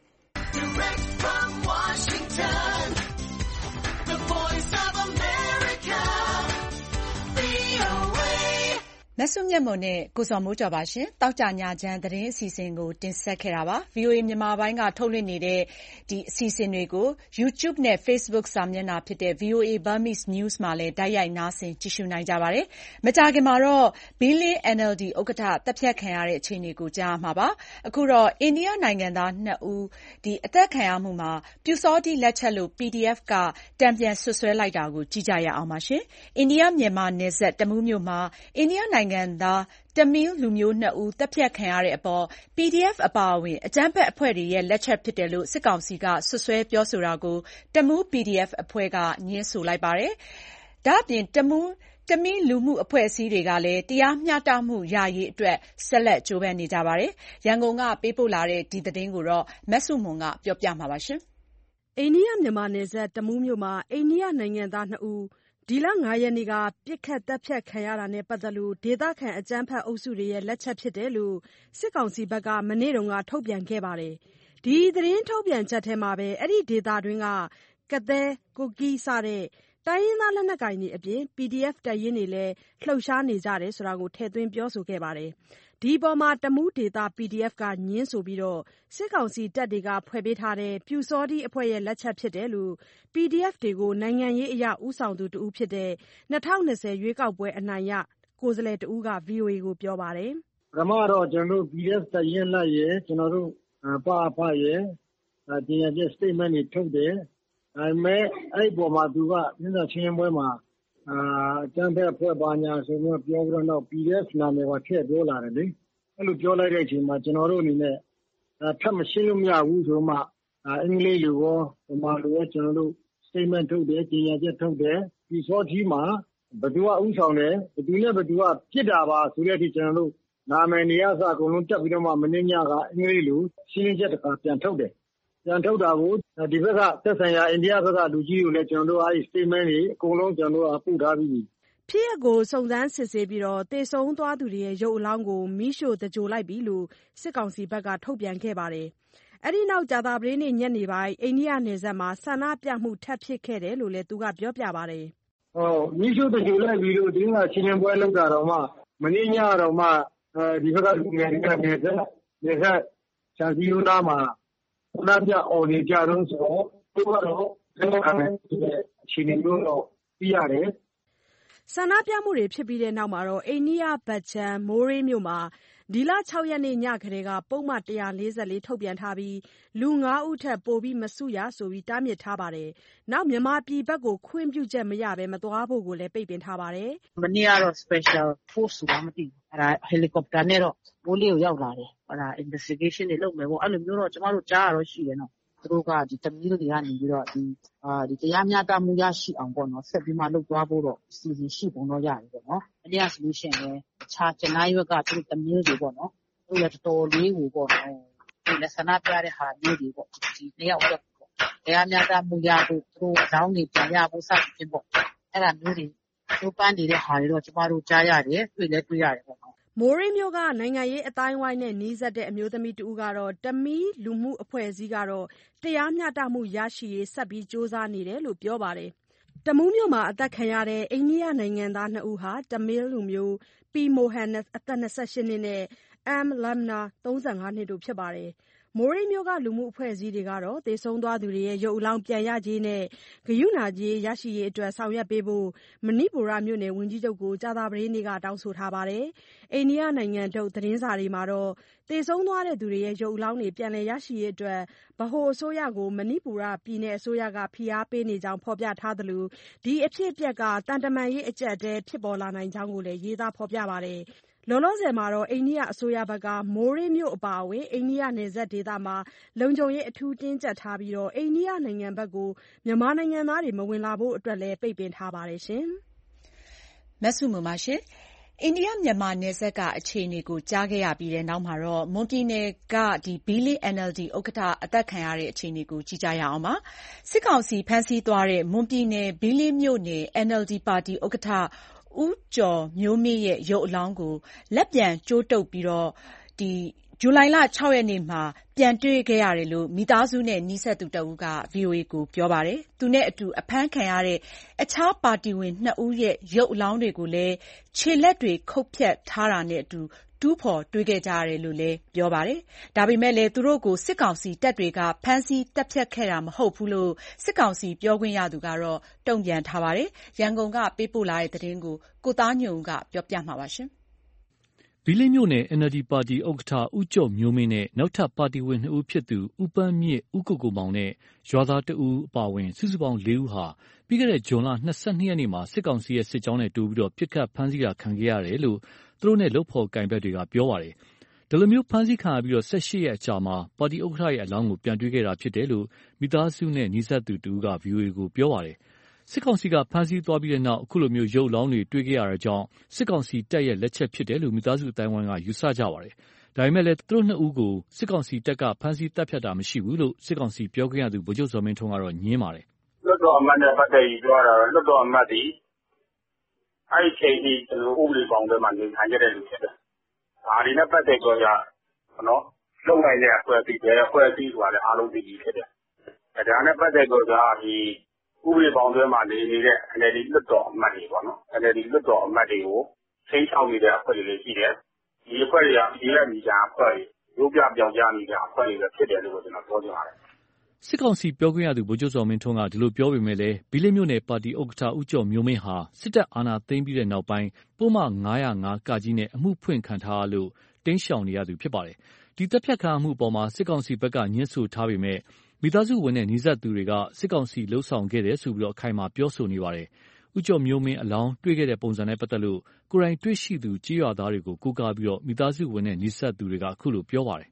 မစုမြတ်မွန်နဲ့ကိုဇော်မိုးကျော်ပါရှင်။သောကြာညချမ်းသတင်းအစီအစဉ်ကိုတင်ဆက်ခဲ့တာပါ။ ဗွီအိုအေမြန်မာပိုင်းကထုတ်လွှင့်နေတဲ့ဒီအစီအစဉ်တွေကို YouTube နဲ့ Facebook စာမျက်နှာဖြစ်တဲ့ ဗွီအိုအေ Burmese News မှာလည်းတိုက်ရိုက်နားဆင်ကြည့်ရှုနိုင်ကြပါတယ်။မကြာခင်မှာတော့ ဘီလင်း N L D ဥက္ကဋ္ဌသတ်ဖြတ်ခံရတဲ့အခြေအနေကိုကြားရမှာပါ။အခုတော့အိန္ဒိယနိုင်ငံသားနှစ်ဦးအသတ်ခံရမှုမှာပျူစောထီးလက်ချက်လို့ P D F ကတန်ပြန်စွပ်စွဲလိုက်တာကိုကြည့်ကြရအောင်ပါရှင်။အိန္ဒိယမြန်မာနယ်စပ်တမူးမြို့မှာအိန္ဒိယနိုင်ငံသားတမီးလူမျိုးနှစ်ဦးသတ်ဖြတ်ခံရတဲ့အပေါ် P D F အပါအဝင်အကြမ်းဖက်အဖွဲ့တွေရဲ့လက်ချက်ဖြစ်တယ်လို့စစ်ကောင်စီကစွပ်စွဲပြောဆိုတာကိုတမူး P D F အဖွဲ့ကငြင်းဆိုလိုက်ပါတယ်။ဒါ့အပြင်တမူးတမီးလူမှုအဖွဲ့အစည်းတွေကလည်းတရားမျှတမှုရရေးအတွက်ဆက်လက်ကြိုးပမ်းနေကြပါတယ်။ရန်ကုန်ကပေးပို့လာတဲ့ဒီသတင်းကိုမဆုမွန်ကပြောပြမှာပါ။အိန္ဒိယမြန်မာနယ်စပ်တမူးမြို့မှာအိန္ဒိယနိုင်ငံသားနှစ်ဦးဒီလ၅ရက်နေ့ကပစ်ခတ်သတ်ဖြတ်ခံရတာနဲ့ပတ်သက်လို့ဒေသခံအကြမ်းဖက်အုပ်စုတွေရဲ့လက်ချက်ဖြစ်တယ်လို့စစ်ကောင်စီဘက်ကမနေ့ကထုတ်ပြန်ခဲ့ပါတယ်။ဒီသတင်းထုတ်ပြန်ချက်ထဲမှာပဲအဲဒီဒေသတွင်းကကသည်း၊ကူကီးစတဲ့တိုင်းရင်းသားလက်နက်ကိုင်တွေအပြင် P D F တပ်ရင်းတွေလည်းလှုပ်ရှားနေကြတယ်ဆိုတာကိုထည့်သွင်းပြောဆိုခဲ့ပါတယ်။ဒီအပေါ်တမူးဒေသ P D F ကငြင်းဆိုပြီးစစ်ကောင်စီတပ်တွေကဖွဲ့ပေးထားတဲ့ပျူစောထီးအဖွဲ့ရဲ့လက်ချက်ဖြစ်တယ်လို့ P D F တွေကိုနိုင်ငံရေးအရဦးဆောင်သူတဦးဖြစ်တဲ့၂၀၂၀ရွေးကောက်ပွဲအနိုင်ရကိုယ်စားလှယ်တဦးက ဗွီအိုအေကိုပြောပါတယ်။ “ပထမတော့ကျနော်တို့ P D F တပ်ရင်းလိုက်ရယ်ကျနော်တို့ပအဖရယ်ကြေညာချက် statement တွေထုတ်တယ်။ဒါပေမဲ့အဲ့ပေါ်မှာသူကသတင်းစာရှင်းလင်းပွဲမှာအာအကြမ်းဖက်အဖွဲ့ပါညာဆိုပြီးပြောပြီးတော့နောက် P D F နာမည်ပါထည့်ပြောလာတယ်လေ။အဲ့လိုပြောလိုက်တဲ့အချိန်မှာကျွန်တော်တို့အနေနဲ့ထပ်မရှင်းလို့မရဘူးဆိုမှအင်္ဂလိပ်လိုရောဗမာလိုရောကျွန်တော်တို့ statement ထုတ်တယ်ကြေညာချက်ထုတ်တယ်ဒီစောကြီးမှာဘယ်သူကဥဆောင်တယ်ဘယ်သူနဲ့ဘယ်သူကပြစ်တာပါဆိုတဲ့အထိကျွန်တော်တို့နာမည်နေရာစအကုန်လုံးတက်ပြီးတော့မှမင်းညကအင်္ဂလိပ်လိုရှင်းလင်းချက်တစ်ခါပြန်ထုတ်တယ်ပြန်ထုတ်တာကိုဒီဘက်ကသက်ဆိုင်ရာအိန္ဒိယဘက်ကလူကြီးကိုလည်းကျွန်တော်တို့အဲဒီ statement တွေအကုန်လုံးကျွန်တော်တို့ပို့ထားပြီးပြီဖြစ်ရပ်ကိုစုံစမ်းစစ်ဆေးပြီးတော့တေဆုံးသွားသူတွေရဲ့ရုပ်အလောင်းကိုမိရှို့တကြိုလိုက်ပြီလို့စစ်ကောင်စီဘက်ကထုတ်ပြန်ခဲ့ပါတယ်။အဲဒီနောက်ကြာသပတေးနေ့ညနေပိုင်းအိန္ဒိယနယ်စပ်မှာဆန္ဒပြမှုထပ်ဖြစ်ခဲ့တယ်လို့လည်းသူကပြောပြပါတယ်။ဟောမိရှို့တကြိုလိုက်ပြီလို့ဒီကချင်းချင်းပွဲလောက်တာတော့မှမင်းညတော့မှအဲဒီဘက်ကလူငယ်တွေကနေစနေကချာစီယိုနာမှာဆန္ဒပြအော်နေကြတော့ဆိုတော့သူကတော့လက်ခံတဲ့အခြေအနေမျိုးတော့ပြရတယ်ဆန္ဒပြမှုတွေဖြစ်ပြီးတဲ့နောက်မှာတော့အိန္ဒိယဘတ်ချန်မိုးရေးမြို့မှာဒီလ၆ရက်နေ့ညကလေးကပုံမှန်၁၄၄ထုတ်ပြန်ထားပြီးလူ၅ဦးထက်ပိုပြီးမစုရဆိုပြီးတားမြစ်ထားပါတယ်။နောက်မြန်မာပြည်ဘက်ကိုခွင့်ပြုချက်မရဘဲမသွားဖို့ကိုလည်းပိတ်ပင်ထားပါတယ်။မနေ့ကတော့ special force ဆိုတာမသိဘူး။အဲဒါ helicopter နဲ့တော့မိုးလေးကိုရောက်လာတယ်။အဲဒါ investigation တွေလုပ်မယ်ပေါ့အဲ့လိုမျိုးတော့ကျမတို့ကြားရတော့ရှိတယ်နော်။သူတို့ကဒီတမီးတွေကနေပြီးတော့ဒီအာဒီတရားမျှတမှုရရှိအောင်ပေါ့နော်ဆက်ပြီးမှလုပ်သွားဖို့တော့စီစဉ်ရှိပုံတော့ရတယ်ပေါ့နော်။အဲဒီက solution လည်းအခြားကျန်တဲ့ဘက်ကသူတို့တမီးတွေပေါ့နော်။သူလည်းတော်တော်လေးကိုပေါ့နော်။ဒီလက်ဆန္ဒပြတဲ့ဟာမျိုးတွေပေါ့ဒီနှစ်ယောက်တော့တရားမျှတမှုရဖို့သူတို့အကြောင်းတွေပြန်ရဖို့စသဖြင့်ပေါ့။အဲ့ဒါမျိုးတွေသူပန်းနေတဲ့ဟာတွေတော့ကျမတို့ကြားရတယ်တွေ့လည်းတွေ့ရတယ်ပေါ့နော်မိုးရေးမျိုးကနိုင်ငံရေးအတိုင်းဝိုင်းနဲ့နှီးစပ်တဲ့အမျိုးသမီးတဦးကတော့တမီးလူမှုအဖွဲ့အစည်းကတော့တရားမျှတမှုရရှိရေးဆက်ပြီးစ조사နေတယ်လို့ပြောပါတယ်။တမူးမြို့မှာအသက်ခံရတဲ့အိန္ဒိယနိုင်ငံသားနှစ်ဦးဟာတမီးလူမျိုးပီမိုဟန်အသက်၂၈နှစ်နဲ့အမ်လမ်နာ၃၅နှစ်တို့ဖြစ်ပါတယ်။မိုးရေးမျိုးကလူမှုအဖွဲ့အစည်းတွေကတော့သေဆုံးသွားသူတွေရဲ့ရုပ်အလောင်းပြန်ရခြင်းနဲ့ဂယုဏကြီးရရှိရေးအတွက်ဆောင်ရွက်ပေးဖို့မဏိပူရမြို့နယ်ဝန်ကြီးချုပ်ကိုကြာသပတေးနေ့ကတောင်းဆိုထားပါတယ်။အိန္ဒိယနိုင်ငံထုတ်သတင်းစာတွေမှာတော့သေဆုံးသွားတဲ့သူတွေရဲ့ရုပ်အလောင်းတွေပြန်လည်ရရှိရေးအတွက်ဗဟိုအစိုးရကိုမဏိပူရပြည်နယ်အစိုးရကဖိအားပေးနေကြောင်းဖော်ပြထားသလိုဒီအဖြစ်အပျက်ကတန်တမာရေးအကျပ်အတဲဖြစ်ပေါ်လာနိုင်ကြောင်းကိုလည်းရေးသားဖော်ပြပါတယ်။လောလောဆယ်မှာတော့အိန္ဒိယအစိုးရဘက်ကမိုးရေးမြို့အပါအဝင်အိန္ဒိယနယ်စပ်ဒေသမှာလုံခြုံရေးအထူးတင်းကျပ်ထားပြီးအိန္ဒိယနိုင်ငံဘက်ကိုမြန်မာနိုင်ငံသားတွေမဝင်လာဖို့အတွက်လည်းပိတ်ပင်ထားပါတယ်။မဆုမွန်ပါရှင်။အိန္ဒိယမြန်မာနယ်စပ်ကအခြေအနေကိုကြားခဲ့ရပြီးတဲ့နောက်မှာတော့မွန်ပြည်နယ်ကဒီဘီလီ အန် အယ်လ် ဒီ ဥက္ကဋ္ဌအသက်ခံရတဲ့အခြေအနေကိုကြည့်ကြရအောင်ပါ။စစ်ကောင်စီဖမ်းဆီးသွားတဲ့မွန်ပြည်နယ်ဘီလီမြို့နယ် အန် အယ်လ် ဒီ ပါတီဥက္ကဋ္ဌဦးကျော်မျိုးမင်းရဲ့ရုပ်အလောင်းကိုလက်ပြန်ကြိုးတုပ်ပြီးတော့ဒီဇူလိုင်လ၆ရက်နေ့မှာပြန်တွေ့ခဲ့ရတယ်လို့မိသားစုနဲ့နီးစပ်သူတဦးက ဗွီအိုအေကိုပြောပါတယ်။သူနဲ့အတူအဖမ်းခံရတဲ့အခြားပါတီဝင်နှစ်ဦးရဲ့ရုပ်အလောင်းတွေကိုလည်းခြေလက်တွေခုတ်ဖြတ်ထားတာနဲ့အတူတူးဖော်တွေ့ခဲ့ကြရတယ်လို့လည်းပြောပါတယ်။ဒါပေမဲ့လည်းသူတို့ကိုစစ်ကောင်စီတပ်တွေကဖမ်းဆီးတပ်ဖြတ်ခဲ့တာမဟုတ်ဘူးလို့စစ်ကောင်စီပြောခွင့်ရသူကတော့တုံ့ပြန်ထားပါတယ်။ရန်ကုန်ကပေးပို့လာတဲ့သတင်းကိုကိုသားညွန့်ကပြောပြမှာပါရှင်။ဘီလင်းမြို့နယ် အန် အယ်လ် ဒီ ပါတီဥက္ကဋ္ဌဦးကျော်မျိုးမင်းနဲ့နောက်ထပ်ပါတီဝင်နှစ်ဦးဖြစ်သူဦးပန်းမြင့်ဦးကိုကိုမောင်နဲ့ရွာသားတဦးအပါအဝင်စုစုပေါင်းလေးဦးဟာပြီးခဲ့တဲ့ဇွန်လ၂၂ရက်နေ့မှာစစ်ကောင်စီရဲ့စစ်ကြောင်းနဲ့တူပြီးတော့ပြစ်ခတ်ဖမ်းဆီးတာခံခဲ့ရတယ်လို့သူတို့နဲ့လုပ်ဖော်ကိုင်ဘက်တွေကပြောပါတယ်။ဒီလိုမျိုးဖမ်းဆီးခံရပြီးတော့၁၈ရက်အကြာမှာပါတီဥက္ကဋ္ဌရဲ့အလောင်းကိုပြန်တွေ့ခဲ့တာဖြစ်တယ်လို့မိသားစုနဲ့နီးစပ်သူတဦးက ဗွီအိုအေကိုပြောပါတယ်။စစ်ကောင်စီကဖမ်းဆီးသွားပြီးတဲ့နောက်အခုလိုမျိုးရုပ်လောင်းတွေတွေ့ခဲ့ရတဲ့ကြောင့်စစ်ကောင်စီတပ်ရဲ့လက်ချက်ဖြစ်တယ်လို့မိသားစုအတိုင်းဝိုင်းကယူဆကြပါတယ်။ဒါပေမဲ့လည်းသူတို့နှစ်ဦးကိုစစ်ကောင်စီတပ်ကဖမ်းဆီးတပ်ဖြတ်တာမရှိဘူးလို့စစ်ကောင်စီပြောခွင့်ရသူဗိုလ်ချုပ်ဇော်မင်းထွန်းကတော့ညင်းပါတယ်။လွတ်တော်အမတ်နဲ့ပတ်သက်ပြီးပြောတာတော့လွတ်တော်အမတ်ဒီအဲ့ဒီချိန်ကြီးကျွန်တော်ဥပဒေပေါင်းထဲမှာနေထိုင်ကြတဲ့လူဖြစ်တယ်။ဒါဒီနဲ့ပတ်သက်ကြရနော်လုံနိုင်တဲ့အဖွဲ့အစည်းတွေအဖွဲ့အစည်းဆိုတာလည်းအားလုံးသိပြီးဖြစ်တယ်။ဒါနဲ့ပတ်သက်ကြဒီဥပဒေပေါင်းထဲမှာနေနေတဲ့ အန် အယ်လ် ဒီ လွတ်တော်အမတ်တွေပေါ့နော်။ အန် အယ်လ် ဒီ လွတ်တော်အမတ်တွေကိုချိန်ချောက်နေတဲ့အဖွဲ့တွေလည်းရှိတယ်။ဒီအဖွဲ့တွေကဒီလက်မိကြအဖွဲ့တွေရုပ်ပြပြောင်းကြမိကြအဖွဲ့တွေလည်းဖြစ်တယ်လို့ကျွန်တော်ပြောချင်ပါတယ်။စစ်ကောင်စီပြောခွင့်ရသူဗိုလ်ချုပ်ဇော်မင်းထွန်းကဒီလိုပြောပေမဲ့လည်းဘီလင်းမြို့နယ်ပါတီဥက္ကဋ္ဌဦးကျော်မျိုးမင်းဟာစစ်တပ်အာဏာသိမ်းပြီးတဲ့နောက်ပိုင်းပုံမှန်၅၀၅ကကြီးနဲ့အမှုဖွင့်ခံထားရလို့တင်းရှောင်နေရသူဖြစ်ပါတယ်။ဒီတပ်ဖြတ်ခံမှုအပေါ်မှာစစ်ကောင်စီဘက်ကညှင်းဆိုထားပေမဲ့မိသားစုဝင်တဲ့နီးစပ်သူတွေကစစ်ကောင်စီလှုပ်ဆောင်ခဲ့တယ်ဆိုပြီးတော့အခိုင်အမာပြောဆိုနေပါတယ်။ဦးကျော်မျိုးမင်းအလောင်းတွေ့ခဲ့တဲ့ပုံစံနဲ့ပတ်သက်လို့ကိုယ်တိုင်တွေ့ရှိသူကြေးရွာသားတွေကိုကိုးကားပြီးတော့မိသားစုဝင်တဲ့နီးစပ်သူတွေကအခုလိုပြောပါတယ်။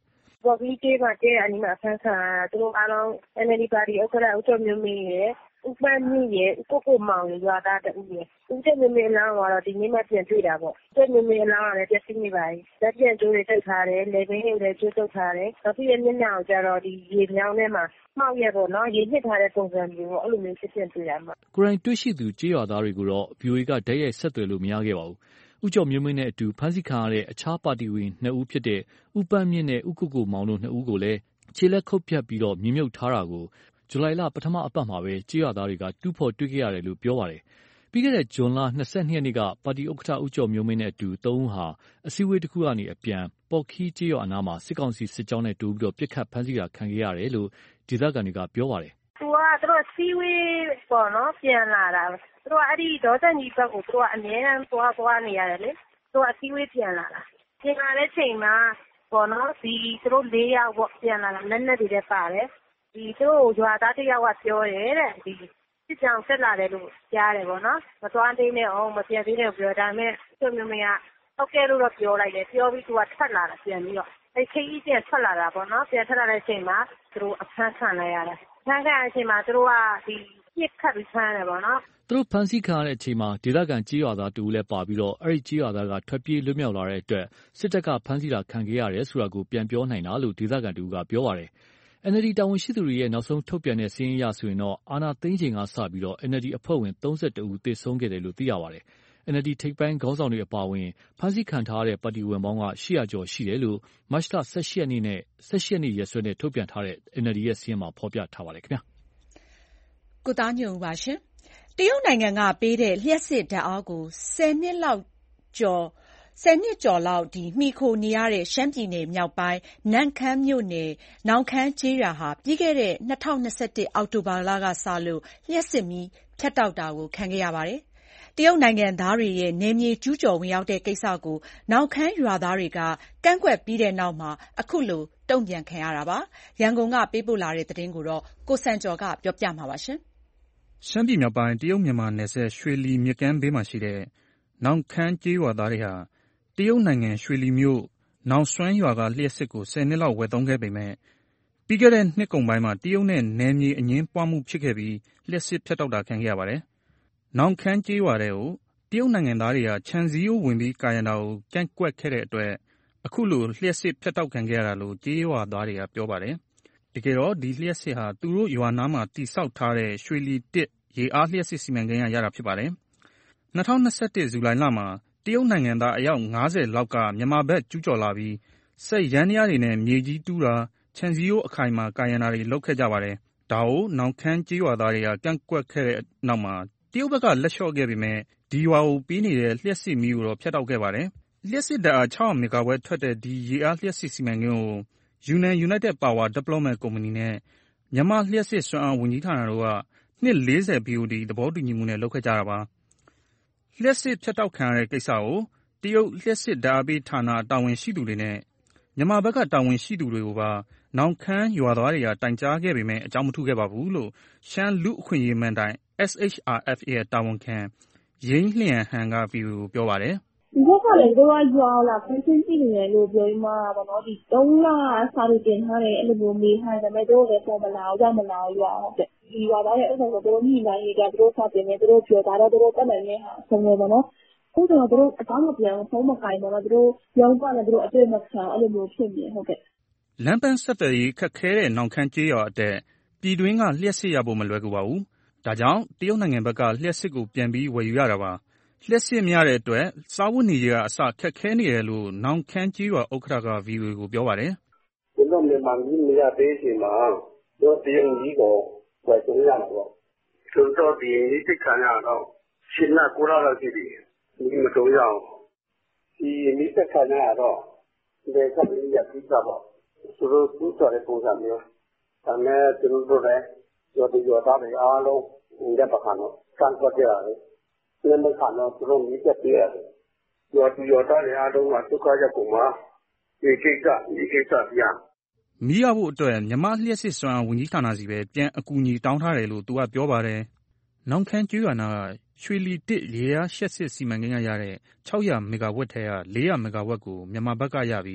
ပေါ်ပြီးတေးမှာတဲအနီမှာဆန်းဆန်းသူတို့အားလုံး အန် အယ် ဒီ ပါတီဥက္ကဋ္ဌဦးကျော်မျိုးမင်းရဲ့ဥပန်းမြင့်ရဲ့ဥကိုကိုမောင်ရဲ့ရွာသားတဦးရဲ့ဦးကျော်မျိုးမင်းအလောင်းကတော့ဒီနေ့မှပြန်တွေ့တာပေါ့ကျော်မျိုးမင်းအလောင်းကလည်းပြည့်စုံနေပါပြီလက်ပြန်ကျိုးတွေတုတ်ထားတယ်လေပင်းတွေလည်းကျိုးတုတ်ထားတယ်နောက်ပြီးရမျက်နှာကိုကျတော့ဒီရေမြောင်းထဲမှာမှောက်ရပေါ့နော်ရေညစ်ထားတဲ့ပုံစံမျိုးပေါ့အဲ့လိုမျိုးဖြစ်ပြန်တွေ့ရမှာကိုရိုင်းတွေ့ရှိသူကြေးရွာသားတွေကိုတော့ ဗီအိုအေ ကဓာတ်ရိုက်ဆက်သွယ်လို့မရခဲ့ပါဘူးဦးကျော်မျိုးမင်းနဲ့အတူဖမ်းဆီးခံရတဲ့အခြားပါတီဝင်နှစ်ဦးဖြစ်တဲ့ဦးပန်းမြင့်နဲ့ဦးကိုကိုမောင်တို့နှစ်ဦးကိုလည်းခြေလက်ခုတ်ဖြတ်ပြီးတော့မြေမြုပ်ထားတာကိုဇူလိုင်လပထမအပတ်မှာပဲကြေးရွာသားတွေကတူးဖော်တွေ့ခဲ့ရတယ်လို့ပြောပါတယ်။ပြီးခဲ့တဲ့ဇွန်လ၂၂ရက်နေ့ကပါတီဥက္ကဋ္ဌဦးကျော်မျိုးမင်းနဲ့အတူသုံးဦးဟာအစည်းအဝေးတစ်ခုကနေအပြန်ပေါ်ခီးကြေးရွာအနားမှာစစ်ကောင်စီစစ်ကြောင်းနဲ့တူပြီးတော့ပြစ်ခတ်ဖမ်းဆီးတာခံခဲ့ရတယ်လို့ဒေသခံတွေကပြောပါတယ်။သူကသူတို့စီဝေးပေါ့နော်ပြန်လာတာသူတို့အဲ့ဒီဒေါသညီဘက်ကိုသူတို့အမြဲတမ်းသွားသွားနေရတယ်လေသူကအစည်းအဝေးပြန်လာတာပြန်လာတဲ့ချိန်မှာပေါ့နော်ဒီသူတို့၄ယောက်ပေါ့ပြန်လာတာလက်နဲ့တွေလည်းပါတယ်ဒီသူတို့ရွာသားတစ်ယောက်ကပြောတယ်တဲ့ဒီစစ်ကြောင်ဆက်လာတယ်လို့ကြားတယ်ပေါ့နော်မသွားသေးနဲ့အောင်မပြန်သေးနဲ့ပြောဒါပေမဲ့သူမျိုးမကဟုတ်ကဲ့လို့တော့ပြောလိုက်တယ်ပြောပြီးသူကထွက်လာတာပြန်ပြီးတော့အဲ့ခေကြီးပြန်ထွက်လာတာပေါ့နော်ပြန်ထွက်လာတဲ့အချိန်မှာသူတို့အဖမ်းခံလိုက်ရတယ်ဖမ်းခံတဲ့အချိန်မှာသူတို့ကဒီပြစ်ခတ်ပြီးဖမ်းတယ်ပေါ့နော်သူတို့ဖမ်းဆီးခံရတဲ့အချိန်မှာဒေသခံကြေးရွာသားတူလည်းပါပြီးတော့အဲ့ဒီကြေးရွာသားကထွက်ပြေးလွတ်မြောက်လာတဲ့အတွက်စစ်တပ်ကဖမ်းဆီးတာခံခဲ့ရတယ်ဆိုတာကိုပြန်ပြောနိုင်တာလို့ဒေသခံတူကပြောပါတယ်။ အန် အယ် ဒီ တာဝန်ရှိသူတွေရဲ့နောက်ဆုံးထုတ်ပြန်တဲ့စာရင်းအရဆိုရင်တော့အာဏာသိမ်းချိန်ကစပြီးတော့ အန် အယ် ဒီ အဖွဲ့ဝင်၃၁ဦးသေဆုံးခဲ့တယ်လို့သိရပါတယ်။ အန် အယ် ဒီ ထိပ်ပိုင်းခေါင်းဆောင်တွေအပါအဝင်ဖမ်းဆီးခံထားရတဲ့ပါတီဝင်ပေါင်းက၈၀၀ကျော်ရှိတယ်လို့မတ်လ၁၈ရက်နေ့နဲ့၁၈ရက်နေ့ရက်စွဲနဲ့ထုတ်ပြန်ထားတဲ့ အန် အယ် ဒီ ရဲ့စာရင်းမှာဖော်ပြထားပါတယ်ခင်ဗျာ။ကိုသားညွန့်ဦးပါရှင်။တရုတ်နိုင်ငံကပေးတဲ့လျှပ်စစ်ဓာတ်အားကိုဆယ်နှစ်လောက်ကျော်ဆယ်နှစ်ကျော်လောက်မှီခိုနေရတဲ့ရှမ်းပြည်နယ်မြောက်ပိုင်းနမ့်ခမ်းမြို့နယ်နောင်ခမ်းကျေးရွာဟာပြီးခဲ့တဲ့၂၀၂၁အောက်တိုဘာလကစလို့လျှပ်စစ်မီးဖြတ်တောက်တာခံခဲ့ရပါတယ်။တရုတ်နိုင်ငံသားတွေရဲ့နယ်မြေကျူးကျော်ဝင်ရောက်တဲ့ကိစ္စကိုနောင်ခမ်းရွာသားတွေကကန့်ကွက်ပြီးတဲ့နောက်မှာအခုလိုတုံ့ပြန်ခံရတာပါ။ရန်ကုန်ကပေးပို့လာတဲ့သတင်းကိုကိုစံကျော်ကပြောပြမှာပါ။ရှမ်းပြည်မြောက်ပိုင်းတရုတ်မြန်မာနယ်စပ်ရွှေလီမြစ်ကမ်းဘေးမှာရှိတဲ့နောင်ခမ်းကျေးရွာသားတွေဟာတရုတ်နိုင်ငံရွှေလီမြို့နောင်စွမ်းရွာကလျှပ်စစ်ကိုဆယ်နှစ်လောက်ဝယ်သုံးခဲ့ပေမဲ့ပြီးခဲ့တဲ့နှစ်ကုန်ပိုင်းမှာတရုတ်နဲ့နယ်မြေအငြင်းပွားမှုဖြစ်ခဲ့ပြီးလျှပ်စစ်ဖြတ်တောက်တာခံခဲ့ရပါတယ်။နောင်ခမ်းကျေးရွာတဲ့ကိုတရုတ်နိုင်ငံသားတွေကခြံစည်းရိုးဝင်ပြီးကာရံတာကိုကန့်ကွက်ခဲ့တဲ့အတွက်အခုလိုလျှပ်စစ်ဖြတ်တောက်ခံခဲ့ရတာလို့ကျေးရွာသားတွေကပြောပါတယ်။တကယ်တော့ဒီလျှပ်စစ်ဟာသူတို့ရွာနားမှာတိစောက်ထားတဲ့ရွှေလီတစ်ရေအားလျှပ်စစ်စီမံကိန်းကရတာဖြစ်ပါတယ်။၂၀၂၁ဇူလိုင်လမှာတရုတ်နိုင်ငံသားအယောက်၅၀လောက်ကမြန်မာဘက်ကျူးကျော်လာပြီးစက်ယန္တရားတွေနဲ့မြေကြီးတူးတာခြံစည်းရိုးအခိုင်မာကာရံတာတွေလုပ်ခဲ့ကြပါတယ်။ဒါကိုနောင်ခမ်းကျေးရွာသားတွေကကန့်ကွက်ခဲ့တဲ့နောက်မှာတရုတ်ဘက်ကလက်လျှော့ခဲ့ပေမဲ့ဒီရွာကိုပေးနေတဲ့လျှပ်စစ်မီးကိုတော့ဖြတ်တောက်ခဲ့ပါတယ်။လျှပ်စစ်ဓာတ်အား၆၀၀မီဂါဝက်ထွက်တဲ့ဒီရေအားလျှပ်စစ်စီမံကိန်းကိုယူနန် United Power Development ကုမ္ပဏီနဲ့မြန်မာလျှပ်စစ်စွမ်းအားဝန်ကြီးဌာနတို့ကနှစ်၄၀ ဘီ အို ဒီ သဘောတူညီမှုနဲ့လုပ်ခဲ့ကြတာပါ။လျှပ်စစ်ဖြတ်တောက်ခံရတဲ့ကိစ္စကိုတရုတ်လျှပ်စစ်ဓာတ်အားပေးဌာနတာဝန်ရှိသူတွေနဲ့မြန်မာဘက်ကတာဝန်ရှိသူတွေကိုပါနောင်ခမ်းရွာသားတွေကတိုင်ကြားခဲ့ပေမဲ့အကြောင်းမထူးခဲ့ပါဘူးလို့ရှမ်းလူ့အခွင့်အရေးမဏ္ဍိုင် အက်စ် အိတ်ချ် အာ အက်ဖ် ရဲ့တာဝန်ခံယိန်းလျံဟန်က ဗီအိုအေကိုပြောပါတယ်။ဒီဘက်ကလည်းသူတို့ကရွာလာဖမ်းဆင်းကြည့်နေတယ်လို့ပြောပြီးမှပေါ့နော်ဒီသုံးလစာတွေတင်ထားတယ်အဲ့လိုမျိုးမေးထားတယ်ဒါပေမဲ့သူတို့လည်းပေါ်မလာဘူးကြောက်မလာဘူးရွာဟုတ်တယ်ဒီရွာသားရဲ့ဥစ္စာကိုသူတို့ညှိနှိုင်းရေးကသူတို့စာတင်နေသူတို့ပြောတာတော့သူတို့တက်နိုင်တဲ့ဟာဆုံးနေပေါ့နော်ခုတော့သူတို့အကောင်းမပြောင်းဖုံးမကိုင်တော့သူတို့ရောင်းပါလည်းသူတို့အတွေ့မခံအဲ့လိုမျိုးဖြစ်နေဟုတ်ကဲ့လမ်းပန်းဆက်သွယ်ရေးခက်ခဲတဲ့နောင်ခမ်းကျေးရွာအတက်ပြည်တွင်းကလျှက်စစ်ရဖို့မလွယ်ကူပါဘူးဒါကြောင့်တရုတ်နိုင်ငံဘက်ကလျှက်စစ်ကိုပြန်ပြီးဝယ်ယူရတာပါလျှက်စစ်မရတဲ့အတွက်စားဝတ်နေရေးကအစခက်ခဲနေတယ်လို့နောင်ခမ်းကျေးရွာဥက္ကဋ္ဌက ဗီအိုအေကိုပြောပါတယ်။ကျွန်တော်မြန်မာပြည်မရသေးချိန်မှာတို့တရုတ်ကြီးကိုဝယ်သုံးရမှာပေါ့။ဆိုတော့ဒီဒီတိခါရတော့ရှင်းလာကိုလာတော့ကြည့်ပြီ။ဒီမတော်ရအောင်။ဒီမိသက်ခါရတော့ဒီကပ်ရပြီးသားပေါ့။ဆိုတော့သူ့တော်တဲ့ပုံစံမျိုး။ဒါနဲ့ကျွန်တော်တို့လည်းရောဒီရောသားတွေအားလုံးညပခါတော့စံကွက်ကြရတယ်။ဒီမှာခါတော့သူတို့မိသက်ပြရတယ်။ရောဒီရောသားတွေအားလုံးကဒုက္ခရောက်ကုန်မှာဒီကိစ္စဒီကိစ္စပြမီးရဖို့အတွက်မြန်မာလျှက်စစ်စွမ်းအားဝန်ကြီးဌာနစီပဲပြန်အကူအညီတောင်းထားတယ်လို့သူကပြောပါတယ်။နောင်ခမ်းကျွေးရွာနာကရွှေလီတစ်ရေအားလျှက်စစ်စီမံကိန်းကရတဲ့၆၀၀မီဂါဝက်ထဲက၄၀၀မီဂါဝက်ကိုမြန်မာဘက်ကရပြီး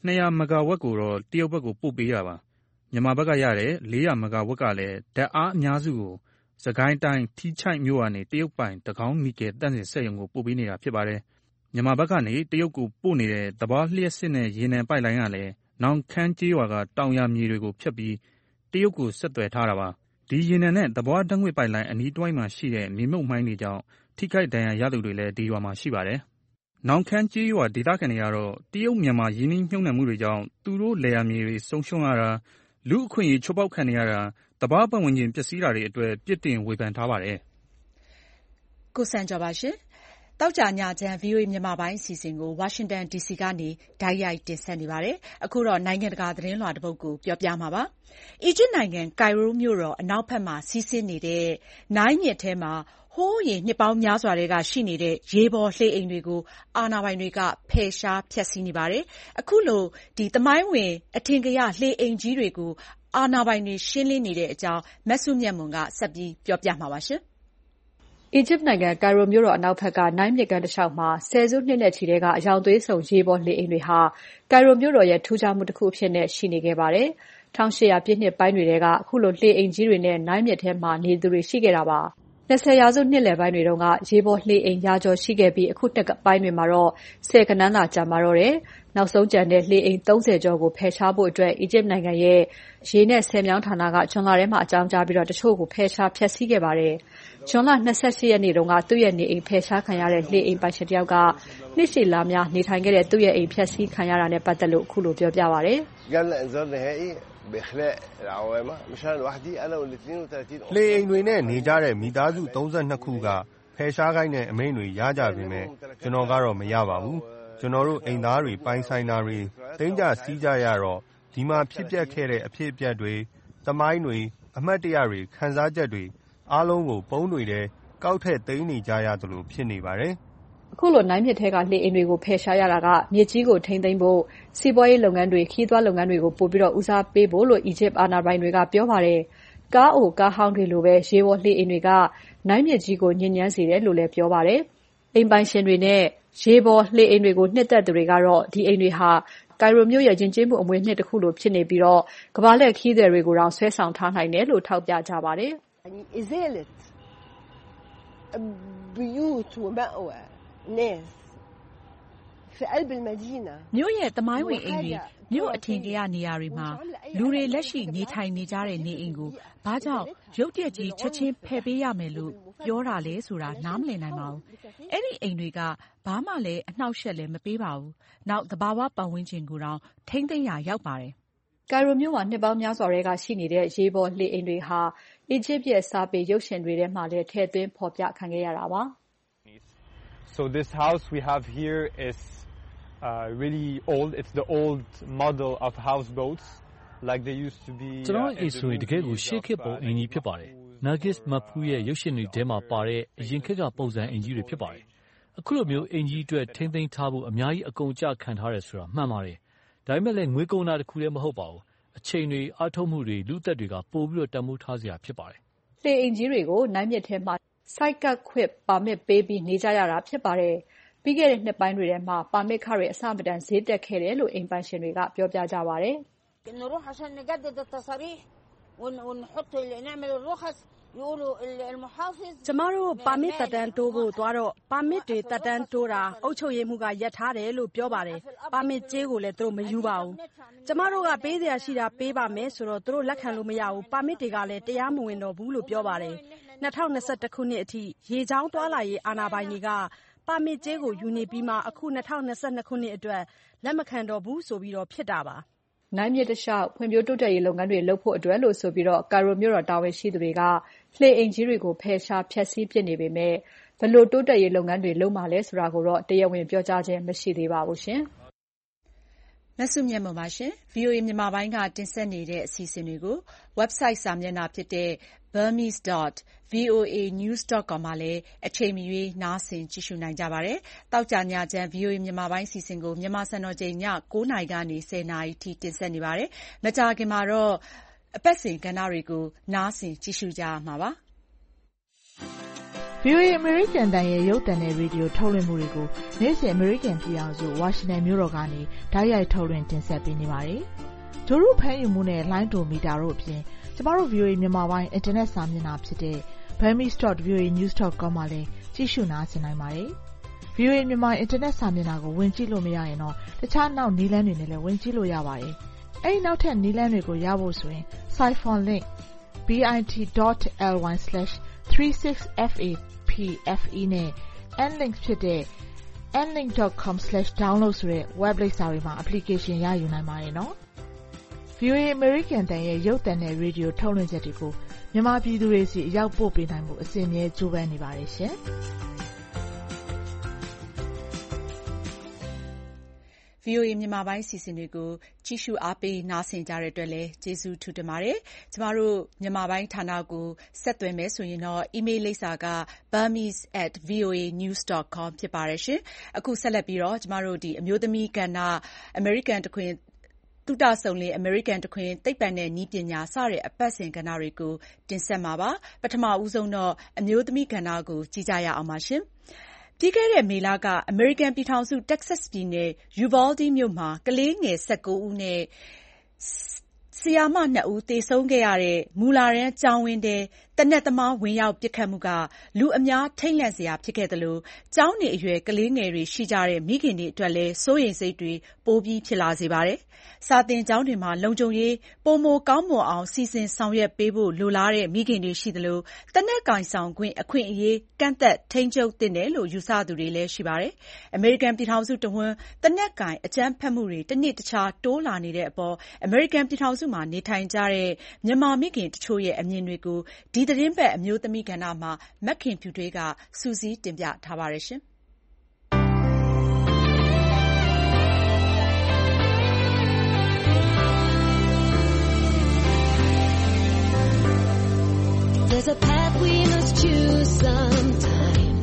နှစ်ရာမဂါဝက်ကိုတော့တရုတ်ဘက်ကိုပို့ပေးတာပါမြန်မာဘက်ကရတဲ့လေးရာမဂါဝက်ကလည်းဓာတ်အားအများစုကိုစကိုင်းတိုင်းထီးချိုင့်မြို့ကနေတရုတ်ပိုင်တကောင်းနီကယ်တန့်စင်စက်ရုံကိုပို့ပေးနေတာဖြစ်ပါတယ်မြန်မာဘက်ကနေတရုတ်ကိုပို့နေတဲ့သဘာဝလျှက်စစ်နဲ့ရေနံပိုက်လိုင်းကလည်းနောင်ခမ်းကျေးရွာကတောင်ယာမြေတွေကိုဖျက်ပြီးတရုတ်ကိုဆက်သွယ်ထားတာပါဒီရေနံနဲ့သဘာဝဓာတ်ငွေ့ပိုက်လိုင်းအနီးတွိုင်းမှာရှိတဲ့မြေမြုပ်မိုင်းတွေကြောင့်ထိခိုက်ဒဏ်ရာရသူတွေလည်းဒီရွာမှာရှိပါတယ်နောင်ခမ်းကျေးရွာဒေသခံတွေကတော့တရုတ်မြန်မာရင်းနှီးမြှုပ်နှံမှုတွေကြောင့်သူတို့လယ်ယာမြေတွေဆုံးရှုံးရတာလူအခွင့်အရေးချိုးဖောက်ခံနေရတာသဘာဝပတ်ဝန်းကျင်ပျက်စီးတာတွေအတွက်ပြစ်တင်ဝေဖန်ထားပါတယ်ကိုစံကျော်ပါရှင်တောက်ကြညချမ်း ဗွီအိုအေ မြန်မာပိုင်းအစီအစဉ်ကိုဝါရှင်တန်ဒီစီကနေဓာတ်ရိုက်တင်ဆက်နေပါတယ်အခုတော့နိုင်ငံတကာသတင်းလွှာတစ်ပုဒ်ကိုပြောပြမှာပါအီဂျစ်နိုင်ငံကိုင်ရိုမြို့တော်အနောက်ဘက်မှာစီးဆင်းနေတဲ့နိုင်းမြစ်ထဲမှာဟိုးရင်နှစ်ပေါင်းများစွာတွေကရှိနေတဲ့ရေပေါ်လှေအိမ်တွေကိုအာဏာပိုင်တွေကဖယ်ရှားဖျက်ဆီးနေပါတယ်အခုလိုဒီသမိုင်းဝင်အထင်ကရလှေအိမ်ကြီးတွေကိုအာဏာပိုင်တွေရှင်းလင်းနေတဲ့အကြောင်းမဆုမြတ်မွန်ကဆက်ပြီးပြောပြမှာပါရှင်အီဂျစ်နိုင်ငံကိုင်ရိုမြို့တော်အနောက်ဘက်ကနိုင်မြစ်ကမ်းတစ်လျှောက်မှာဆယ်စုနှစ်နဲ့ချီတဲ့အယောင်သွေးဆုံရေပေါ်လှေအိမ်တွေဟာကိုင်ရိုမြို့တော်ရဲ့ထူးခြားမှုတစ်ခုအဖြစ်နဲ့ရှိနေခဲ့ပါတယ်။၁၈၀၀ပြည့်နှစ်ပိုင်းတွေကအခုလိုလှေအိမ်ကြီးတွေနဲ့နိုင်မြစ်ထဲမှာနေသူတွေရှိခဲ့တာပါ။၂၀ရာစုနှစ်လယ်ပိုင်းတွေတုန်းကရေပေါ်လှေအိမ်ရာကျော်ရှိခဲ့ပြီးအခုနှစ်ပိုင်းတွေမှာတော့ဆယ်ကဏန်းသာကျန်ပါတော့တယ်။နောက်ဆုံးကျန်တဲ့လှေအိမ်သုံးဆယ်ကျော်ကိုဖယ်ရှားဖို့အတွက်အီဂျစ်နိုင်ငံရဲ့ရေနဲ့ဆည်မြောင်းဌာနကဇွန်လထဲမှာအကြောင်းကြားပြီးတော့တချို့ကိုဖယ်ရှားဖျက်ဆီးခဲ့ပါတယ်။ဇွန်လ၂၈ရက်နေ့တုန်းကသူ့ရဲ့နေအိမ်ဖယ်ရှားခံရတဲ့လှေအိမ်ပိုင်ရှင်တယောက်ကနှစ်ရှည်လများနေထိုင်ခဲ့တဲ့သူ့ရဲ့အိမ်ဖျက်ဆီးခံရတာနဲ့ပတ်သက်လို့အခုလိုပြောပြပါတယ်လှေအိမ်တွေနဲ့နေကြတဲ့မိသားစုသုံးဆယ့်နှစ်ခုကဖယ်ရှားခိုင်းတဲ့အမိန့်တွေရကြပေမဲ့ကျွန်တော်ကတော့မရပါဘူးကျွန်တော်တို့အိမ်သားတွေပိုင်ဆိုင်တာတွေတိမ့်ကြစီးကြရတော့ဒီမှာဖြစ်ပျက်ခဲ့တဲ့အဖြစ်အပျက်တွေသမိုင်းတွေအမှတ်တရတွေခံစားချက်တွေအားလုံးကိုပုံးတွေထဲကောက်ထည့်သိမ်းနေကြရသလိုဖြစ်နေပါတယ်အခုလိုနိုင်မြစ်ထဲကလှေအိမ်တွေကိုဖယ်ရှားရတာကမြစ်ကြီးကိုထိန်းသိမ်းဖို့စီးပွားရေးလုပ်ငန်းတွေခီးသွွားလုပ်ငန်းတွေကိုပို့ပြီးတော့ဦးစားပေးဖို့လို့အီဂျစ်အာဏာပိုင်တွေကပြောပါတယ်ကားအိုကားဟောင်းတွေလိုပဲရေပေါ်လှေအိမ်တွေကနိုင်မြစ်ကြီးကိုညစ်ညမ်းစေတယ်လို့လည်းပြောပါတယ်အိမ်ပိုင်ရှင်တွေနဲ့ရေပေါ်လှေအိမ်တွေကိုနှစ်သက်သူတွေကတော့ဒီအိမ်တွေဟာကိုင်ရိုမြို့ရဲ့ယဉ်ကျေးမှုအမွေအနှစ်တစ်ခုလိုဖြစ်နေပြီးတော့ကမ္ဘာလှည့်ခီးသည်တွေကိုတောင်ဆွဲဆောင်ထားနိုင်တယ်လို့ထောက်ပြကြပါတယ်မြို့ရဲ့သမိုင်းဝင်အိမ်တွေမြို့အထင်ကရနေရာတွေမှာလူတွေလက်ရှိနေထိုင်နေကြတဲ့နေအိမ်ကိုဘာကြောင့်ရုတ်တရက်ကြီးချက်ချင်းဖယ်ပေးရမယ်လို့ပြောတာလဲဆိုတာနားမလည်နိုင်ပါဘူး။အဲ့ဒီအိမ်တွေကဘာမှလည်းအနှောက်အယှက်လည်းမပေးပါဘူး။နောက်သဘာဝပတ်ဝန်းကျင်ကိုတောင်ထိမ့်သိမ်းရာရောက်ပါတယ်။ကိုင်ရိုမြို့မှာနှစ်ပေါင်းများစွာတည်းကရှိနေတဲ့ရေပေါ်လှေအိမ်တွေဟာအီဂျစ်ရဲ့စာပေရုပ်ရှင်တွေထဲမှာလည်းထည့်သွင်းဖော်ပြခံခဲ့ရတာပါ။ So this house we have here is uh, really old. It's the old model of houseboats like they used to be. ကျွန်တော်အိမ်ဆိုရင်တကယ်ကိုရှေ့ခေတ်ပုံအင်ကြီးဖြစ်ပါတယ်။ Nargis Mahfouz ရဲ့ရုပ်ရှင်တွေထဲမှာပါတဲ့အရင်ခေတ်ကပုံစံအင်ကြီးတွေဖြစ်ပါတယ်။အခုလိုမျိုးအင်ကြီးအတွက်ထိမ့်သိမ်းထားဖို့အများကြီးအကုန်အကျခံထားတယ်ဆိုတာမှန်ပါတယ်။ဒါပေမဲ့လည်းငွေကုန်တာတစ်ခုလည်းမဟုတ်ပါဘူး။အချိန်တွေအားထုတ်မှုတွေလူသက်တွေကပို့ပြီးတော့တန်ဖိုးထားစရာဖြစ်ပါတယ်။လှေအိမ်ကြီးတွေကိုနိုင်မြစ်ထဲမှာစိုက်ကပ်ခွင့်ပါမစ်ပေးပြီးနေကြရတာဖြစ်ပါတယ်။ပြီးခဲ့တဲ့နှစ်ပိုင်းတွေထဲမှာပါမစ်ခတွေအဆမတန်ဈေးတက်ခဲ့တယ်လို့အိမ်ပိုင်ရှင်တွေကပြောပြကြပါတယ်။ကျမတို့ပါမစ်သက်တမ်းတိုးဖို့သွားတော့ပါမစ်တွေသက်တမ်းတိုးတာအုပ်ချုပ်ရေးမှူးကရပ်ထားတယ်လို့ပြောပါတယ်။ပါမစ်ကြေးကိုလည်းသူတို့မယူပါဘူး။ကျမတို့ကပေးစရာရှိတာပေးပါမယ်ဆိုတော့သူတို့လက်ခံလို့မရဘူး။ပါမစ်တွေကလည်းတရားမဝင်တော့ဘူးလို့ပြောပါတယ်။၂၀၂၁ခုနှစ်အထိရေကြောင်းသွားလာရေးအာဏာပိုင်တွေကပါမစ်ကြေးကိုယူနေပြီးမှအခု၂၀၂၂ခုနှစ်အတွက်လက်မခံတော့ဘူးဆိုပြီးတော့ဖြစ်တာပါ။နိုင်မြစ်တလျှောက်ဖွံ့ဖြိုးတိုးတက်ရေးလုပ်ငန်းတွေလုပ်ဖို့အတွက်လို့ဆိုပြီးတော့ကိုင်ရိုမြို့တော်တာဝန်ရှိသူတွေကလှေအိမ်ကြီးတွေကိုဖယ်ရှားဖျက်ဆီးပစ်နေပေမဲ့ဘယ်လိုတိုးတက်ရေးလုပ်ငန်းတွေလုပ်မှာလဲဆိုတာကိုတော့တရားဝင်ပြောကြားခြင်းမရှိသေးပါဘူးရှင်။မဆုမြတ်မွန်ပါရှင်။ဗွီအိုအေမြန်မာပိုင်းကတင်ဆက်နေတဲ့အစီအစဉ်တွေကို website စာမျက်နှာဖြစ်တဲ့ burmese dot voa news dot com မှာလည်းအချိန်မရွေးနားဆင်ကြည့်ရှုနိုင်ကြပါတယ်။သောကြာညချမ်း ဗွီအိုအေမြန်မာပိုင်းအစီအစဉ်ကိုမြန်မာစံတော်ချိန်ညကိုးနာရီကနေဆယ်နာရီထိတင်ဆက်နေပါတယ်။မကြာခင်မှာတော့အပတ်စဉ်ကဏ္ဍတွေကိုနားဆင်ကြည့်ရှုကြရမှာပါ။ဗွီအိုအေ American တန်ရဲ့ရုပ်သံနဲ့ရေဒီယိုထုတ်လွှင့်မှုတွေကိုနေ့စဉ် American ပြည်ထောင်စုဝါရှင်တန်မြို့တော်ကနေတိုက်ရိုက်ထုတ်လွှင့်တင်ဆက်ပေးနေပါတယ်။ဂျိုရုဖမ်းယူမှုနဲ့လိုင်းဒိုမီတာတို့အပြင်ကျမတို့ ဗွီအိုအေ မြန်မာပိုင်းအင်တာနက်စာမျက်နှာဖြစ်တဲ့ burmese dot v o a news dot com မှာလည်းကြည့်ရှုနားဆင်နိုင်ပါတယ်။ ဗွီအိုအေ မြန်မာအင်တာနက်စာမျက်နှာကိုဝင်ကြည့်လို့မရရင်တော့တခြားနောက်နည်းလမ်းတွေနဲ့လည်းဝင်ကြည့်လို့ရပါတယ်။အဲဒီနောက်ထပ်နည်းလမ်းတွေကိုရဖို့ဆိုရင် Siphon link bit.ly slash three six f a p f e နဲ့ nlink ဖြစ်တဲ့ nlink dot com slash download ဆိုတဲ့ web လိပ်စာတွေမှာ application ရယူနိုင်ပါတယ်နော်။ ဗွီအိုအေ American တန်ရဲ့ရုပ်သံနဲ့ရေဒီယိုထုတ်လွှင့်ချက်တွေကိုမြန်မာပြည်သူတွေစီအရောက်ပို့ပေးနိုင်ဖို့အစဉ်အမြဲကြိုးပမ်းနေပါတယ်ရှင်။ဗွီအိုအေ မြန်မာပိုင်းအစီအစဉ်တွေကိုကြည့်ရှုအားပေးနားဆင်ကြတဲ့အတွက်လည်းကျေးဇူးထူးတင်ပါတယ်။ကျမတို့မြန်မာပိုင်းဌာနကိုဆက်သွယ်မယ်ဆိုရင်တော့အီးမေးလ်လိပ်စာက burmese at v o a news dot com ဖြစ်ပါတယ်ရှင်။အခုဆက်လက်ပြီးတော့ကျမတို့ဒီအမျိုးသမီးကဏ္ဍအမေရိကန်တခွင်သုတဆုံလင်အမေရိကန်တခွင်သိပ္ပံနဲ့နည်းပညာစတဲ့အပတ်စဉ်ကဏ္ဍတွေကိုတင်ဆက်မှာပါ။ပထမဦးဆုံးတော့အမျိုးသမီးကဏ္ဍကိုကြည့်ကြရအောင်ပါရှင်။ပြီးခဲ့တဲ့မေလကအမေရိကန်ပြည်ထောင်စုတက္ကဆက်စ်ပြည်နယ်ယူဗားလ်ဒီမြို့မှာကလေးငယ်၁၉ဦးနဲ့ဆရာမနှစ်ဦးသေဆုံးခဲ့ရတဲ့မူလတန်းကျောင်းဝင်းထဲသေနတ်သမားဝင်ရောက်ပစ်ခတ်မှုကလူအများထိတ်လန့်စရာဖြစ်ခဲ့သလိုကျောင်းနေအရွယ်ကလေးငယ်တွေရှိကြတဲ့မိခင်တွေအတွက်လည်းစိုးရိမ်စိတ်တွေပိုပြီးဖြစ်လာစေပါတယ်။စာသင်ကျောင်းတွေမှာလုံခြုံရေးပိုမိုကောင်းမွန်အောင်စီစဉ်ဆောင်ရွက်ပေးဖို့လိုလားတဲ့မိခင်တွေရှိသလိုသေနတ်ကိုင်ဆောင်ခွင့်အခွင့်အရေးကန့်သတ်ထိန်းချုပ်သင့်တယ်လို့ယူဆသူတွေလည်းရှိပါတယ်။အမေရိကန်ပြည်ထောင်စုတဝန်းသေနတ်ကိုင်အကြမ်းဖက်မှုတွေတနေ့တခြားတိုးလာနေတဲ့အပေါ်အမေရိကန်ပြည်ထောင်စုမှာနေထိုင်ကြတဲ့မြန်မာမိခင်တချို့ရဲ့အမြင်တွေကိုဒီသတင်းပတ်အမျိုးသမီးကဏ္ဍမှာမခင်ဖြူထွေးကစုစည်းတင်ပြထားပါတယ်ရှင်။ There's a path we must choose sometime.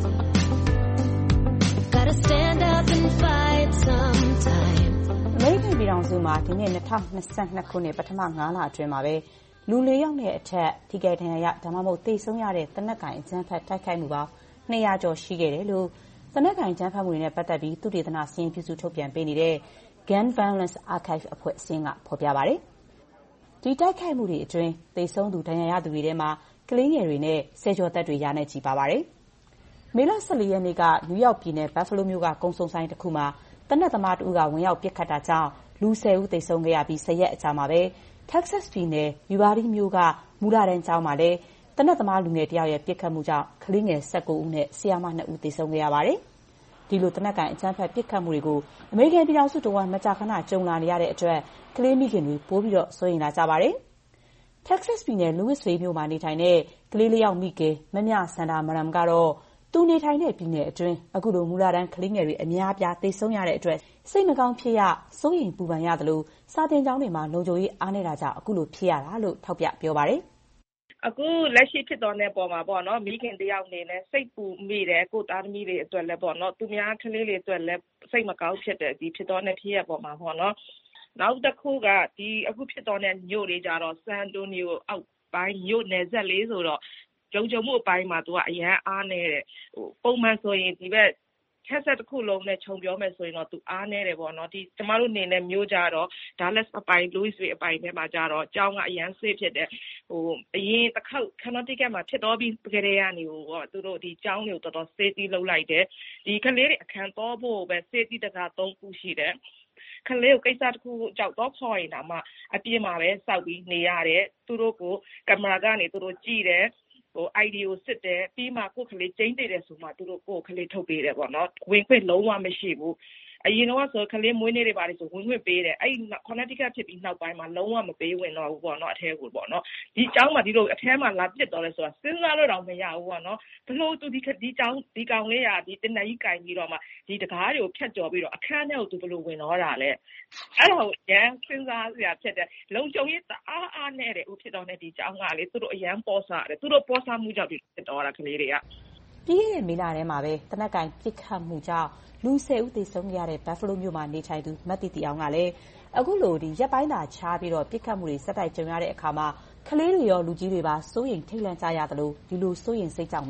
Gotta stand up and fight sometime. အမေရိကန်ပြည်ထောင်စုမှာဒီနေ့၂၀၂၂ခုနှစ်ပထမ၅လအတွင်းမှာပဲလူလေးယောက်နဲ့အထက်ထိခိုက်ဒဏ်ရာရဒါမှမဟုတ်သေဆုံးရတဲ့သေနတ်ကိုင်အကြမ်းဖက်တိုက်ခိုက်မှုပေါင်း၂၀၀ကျော်ရှိခဲ့တယ်လို့သေနတ်ကိုင်အကြမ်းဖက်မှုတွေနဲ့ပတ်သက်ပြီးသုတေသနစာရင်းပြုစုထုတ်ပြန်ပေးနေတဲ့ Gun Violence Archive အဖွဲ့အစည်းကဖော်ပြပါတယ်။ဒီတိုက်ခိုက်မှုတွေအတွင်းသေဆုံးသူဒဏ်ရာရသူတွေထဲမှာကလေးငယ်တွေနဲ့ဆယ်ကျော်သက်တွေရာနဲ့ချီပါပါတယ်။မေလ၁၄ရက်နေ့ကနယူးယောက်ပြည်နယ်ဘတ်ဖလိုးမြို့ကကုန်စုံဆိုင်တစ်ခုမှာသေနတ်သမားတဦးကဝင်ရောက်ပစ်ခတ်တာကြောင့်လူ၁၀ဦးသေဆုံးခဲ့ရပြီး၁၀ရက်အကြာမှာပဲတက္ကဆက်စ်ပြည်နယ်ယူဗားလ်ဒီမြို့ကမူလတန်းကျောင်းမှာလည်းသေနတ်သမားလူငယ်တယောက်ရဲ့ပစ်ခတ်မှုကြောင့်ကလေးငယ်၁၉ဦးနဲ့ဆရာမနှစ်ဦးသေဆုံးခဲ့ရပါတယ်။ဒီလိုသေနတ်ကိုင်အကြမ်းဖက်ပစ်ခတ်မှုတွေကိုအမေရိကန်ပြည်ထောင်စုတဝန်းမကြာခဏကြုံလာနေရတဲ့အတွက်ကလေးမိခင်တွေပိုပြီးတော့စိုးရိမ်လာကြပါတယ်။တက္ကဆက်စ်ပြည်နယ်လူဝစ်ဗေးမြို့မှာနေထိုင်တဲ့ကလေးလေးယောက်မိခင်မမြစန္ဒာမရမ်ကတော့သူနေထိုင်တဲ့ပြည်နယ်အတွင်းအခုလိုမူလတန်းကလေးငယ်တွေအများအပြားသေဆုံးရတဲ့အတွက်စိတ်မကောင်းဖြစ်ရစိုးရိမ်ပူပန်ရတယ်လို့စာသင်ကျောင်းတွေမှာလုံခြုံရေးအားနည်းတာကြောင့်အခုလိုဖြစ်ရတာလို့ထောက်ပြပြောပါတယ်။အခုလက်ရှိဖြစ်တော်တဲ့ပုံမှာပေါ့နော်မိခင်တယောက်အနေနဲ့စိတ်ပူမိတယ်ကိုသားသမီးတွေအတွက်လည်းပေါ့နော်သူများကလေးတွေအတွက်လည်းစိတ်မကောင်းဖြစ်တယ်ဒီဖြစ်တော်တဲ့ဖြစ်ရပုံမှာပေါ့နော်နောက်တစ်ခုကဒီအခုဖြစ်တော်တဲ့မြို့တွေကြတော့ဆန်တိုနီယိုအောက်ပိုင်းမြို့နယ်ဆက်လေးဆိုတော့ကြုံကြုံမှုအပိုင်းမှာသူကအရန်အားနေတယ်ဟိုပုံမှန်ဆိုရင်ဒီဘက်ချက်ဆက်တစ်ခုလုံးနဲ့ခြုံပြောမယ်ဆိုရင်တော့သူအားနေတယ်ပေါ့နော်ဒီကျမတို့နေနဲ့မျိုးကြတော့ဒါလက်အပိုင်း Louis အပိုင်းထဲမှာကြတော့အကြောင်းကအရန်ဆေးဖြစ်တယ်ဟိုအရင်တစ်ခေါက် Connecticut မှာဖြစ်တော့ပြီးကြတဲ့ကနေဟိုသူတို့ဒီအကြောင်းတွေကိုတော်တော် safety လုပ်လိုက်တယ်ဒီကလေးတွေအခန်းတော့ဖို့ပဲ safety တကာသုံးခုရှိတယ်ကလေးကိုကိစ္စတစ်ခုကြောက်တော့ခေါ်ရင်တော့မှအပြင်းမှာပဲစောက်ပြီးနေရတယ်သူတို့ကိုကင်မရာကနေသူတို့ကြည့်တယ်ဟို I D ကိုစစ်တယ်ပြီးမှကိုယ်ကလေးကျင်းတည်တယ်ဆိုမှသူတို့ကိုယ်ကလေးထုတ်ပေးတယ်ပေါ့နော်ဝင်ခွင့်လုံးဝမရှိဘူးအရင်တော့ဆိုကလေးမွေးနေ့တွေပါတယ်ဆိုဝင်ခွင့်ပေးတယ်အဲ့ Connecticut ဖြစ်ပြီးနောက်ပိုင်းမှာလုံးဝမပေးဝင်တော့ဘူးပေါ့နော်အထဲကိုပေါ့နော်ဒီအကြောင်းမှာဒီလိုအထဲမှာလာပစ်တော့လဲဆိုတာစဉ်းစားလို့တော့မရဘူးပေါ့နော်ဘလို့သူဒီဒီအကြောင်းဒီကောင်လေးရာဒီတနကြီးကင်ပြီးတော့မှဒီတကားတွေကိုဖြတ်ကျော်ပြီးတော့အခန်းထဲကိုသူဘလို့ဝင်တော့တာလဲအဲ့ဒါကိုရန်စဉ်းစားစရာဖြစ်တယ်လုံခြုံရေးတအားအားနဲ့တယ်ဦးဖြစ်တော့နေဒီအကြောင်းကလေသူတို့အရန်ပေါ်စားတယ်သူတို့ပေါ်စားမှုကြောင့်ဒီဖြစ်တော့တာကလေးတွေကပြီးခဲ့တဲ့မေလထဲမှာပဲတနက်ကင်ပစ်ခတ်မှုကြောင့်လူ၁၀ဦးသေဆုံးခဲ့ရတဲ့ဘတ်ဖလိုးမြို့မှာနေထိုင်သူမတ်တီတီအောင်ကလည်းအခုလိုဒီရက်ပိုင်းသာခြားပြီးတော့ပစ်ခတ်မှုတွေဆက်တိုက်ကြုံရတဲ့အခါမှာကလေးတွေရောလူကြီးတွေပါစိုးရိမ်ထိတ်လန့်ကြရသလိုဒီလိုစိုးရိမ်စိတ်ကြောင့်ပဲ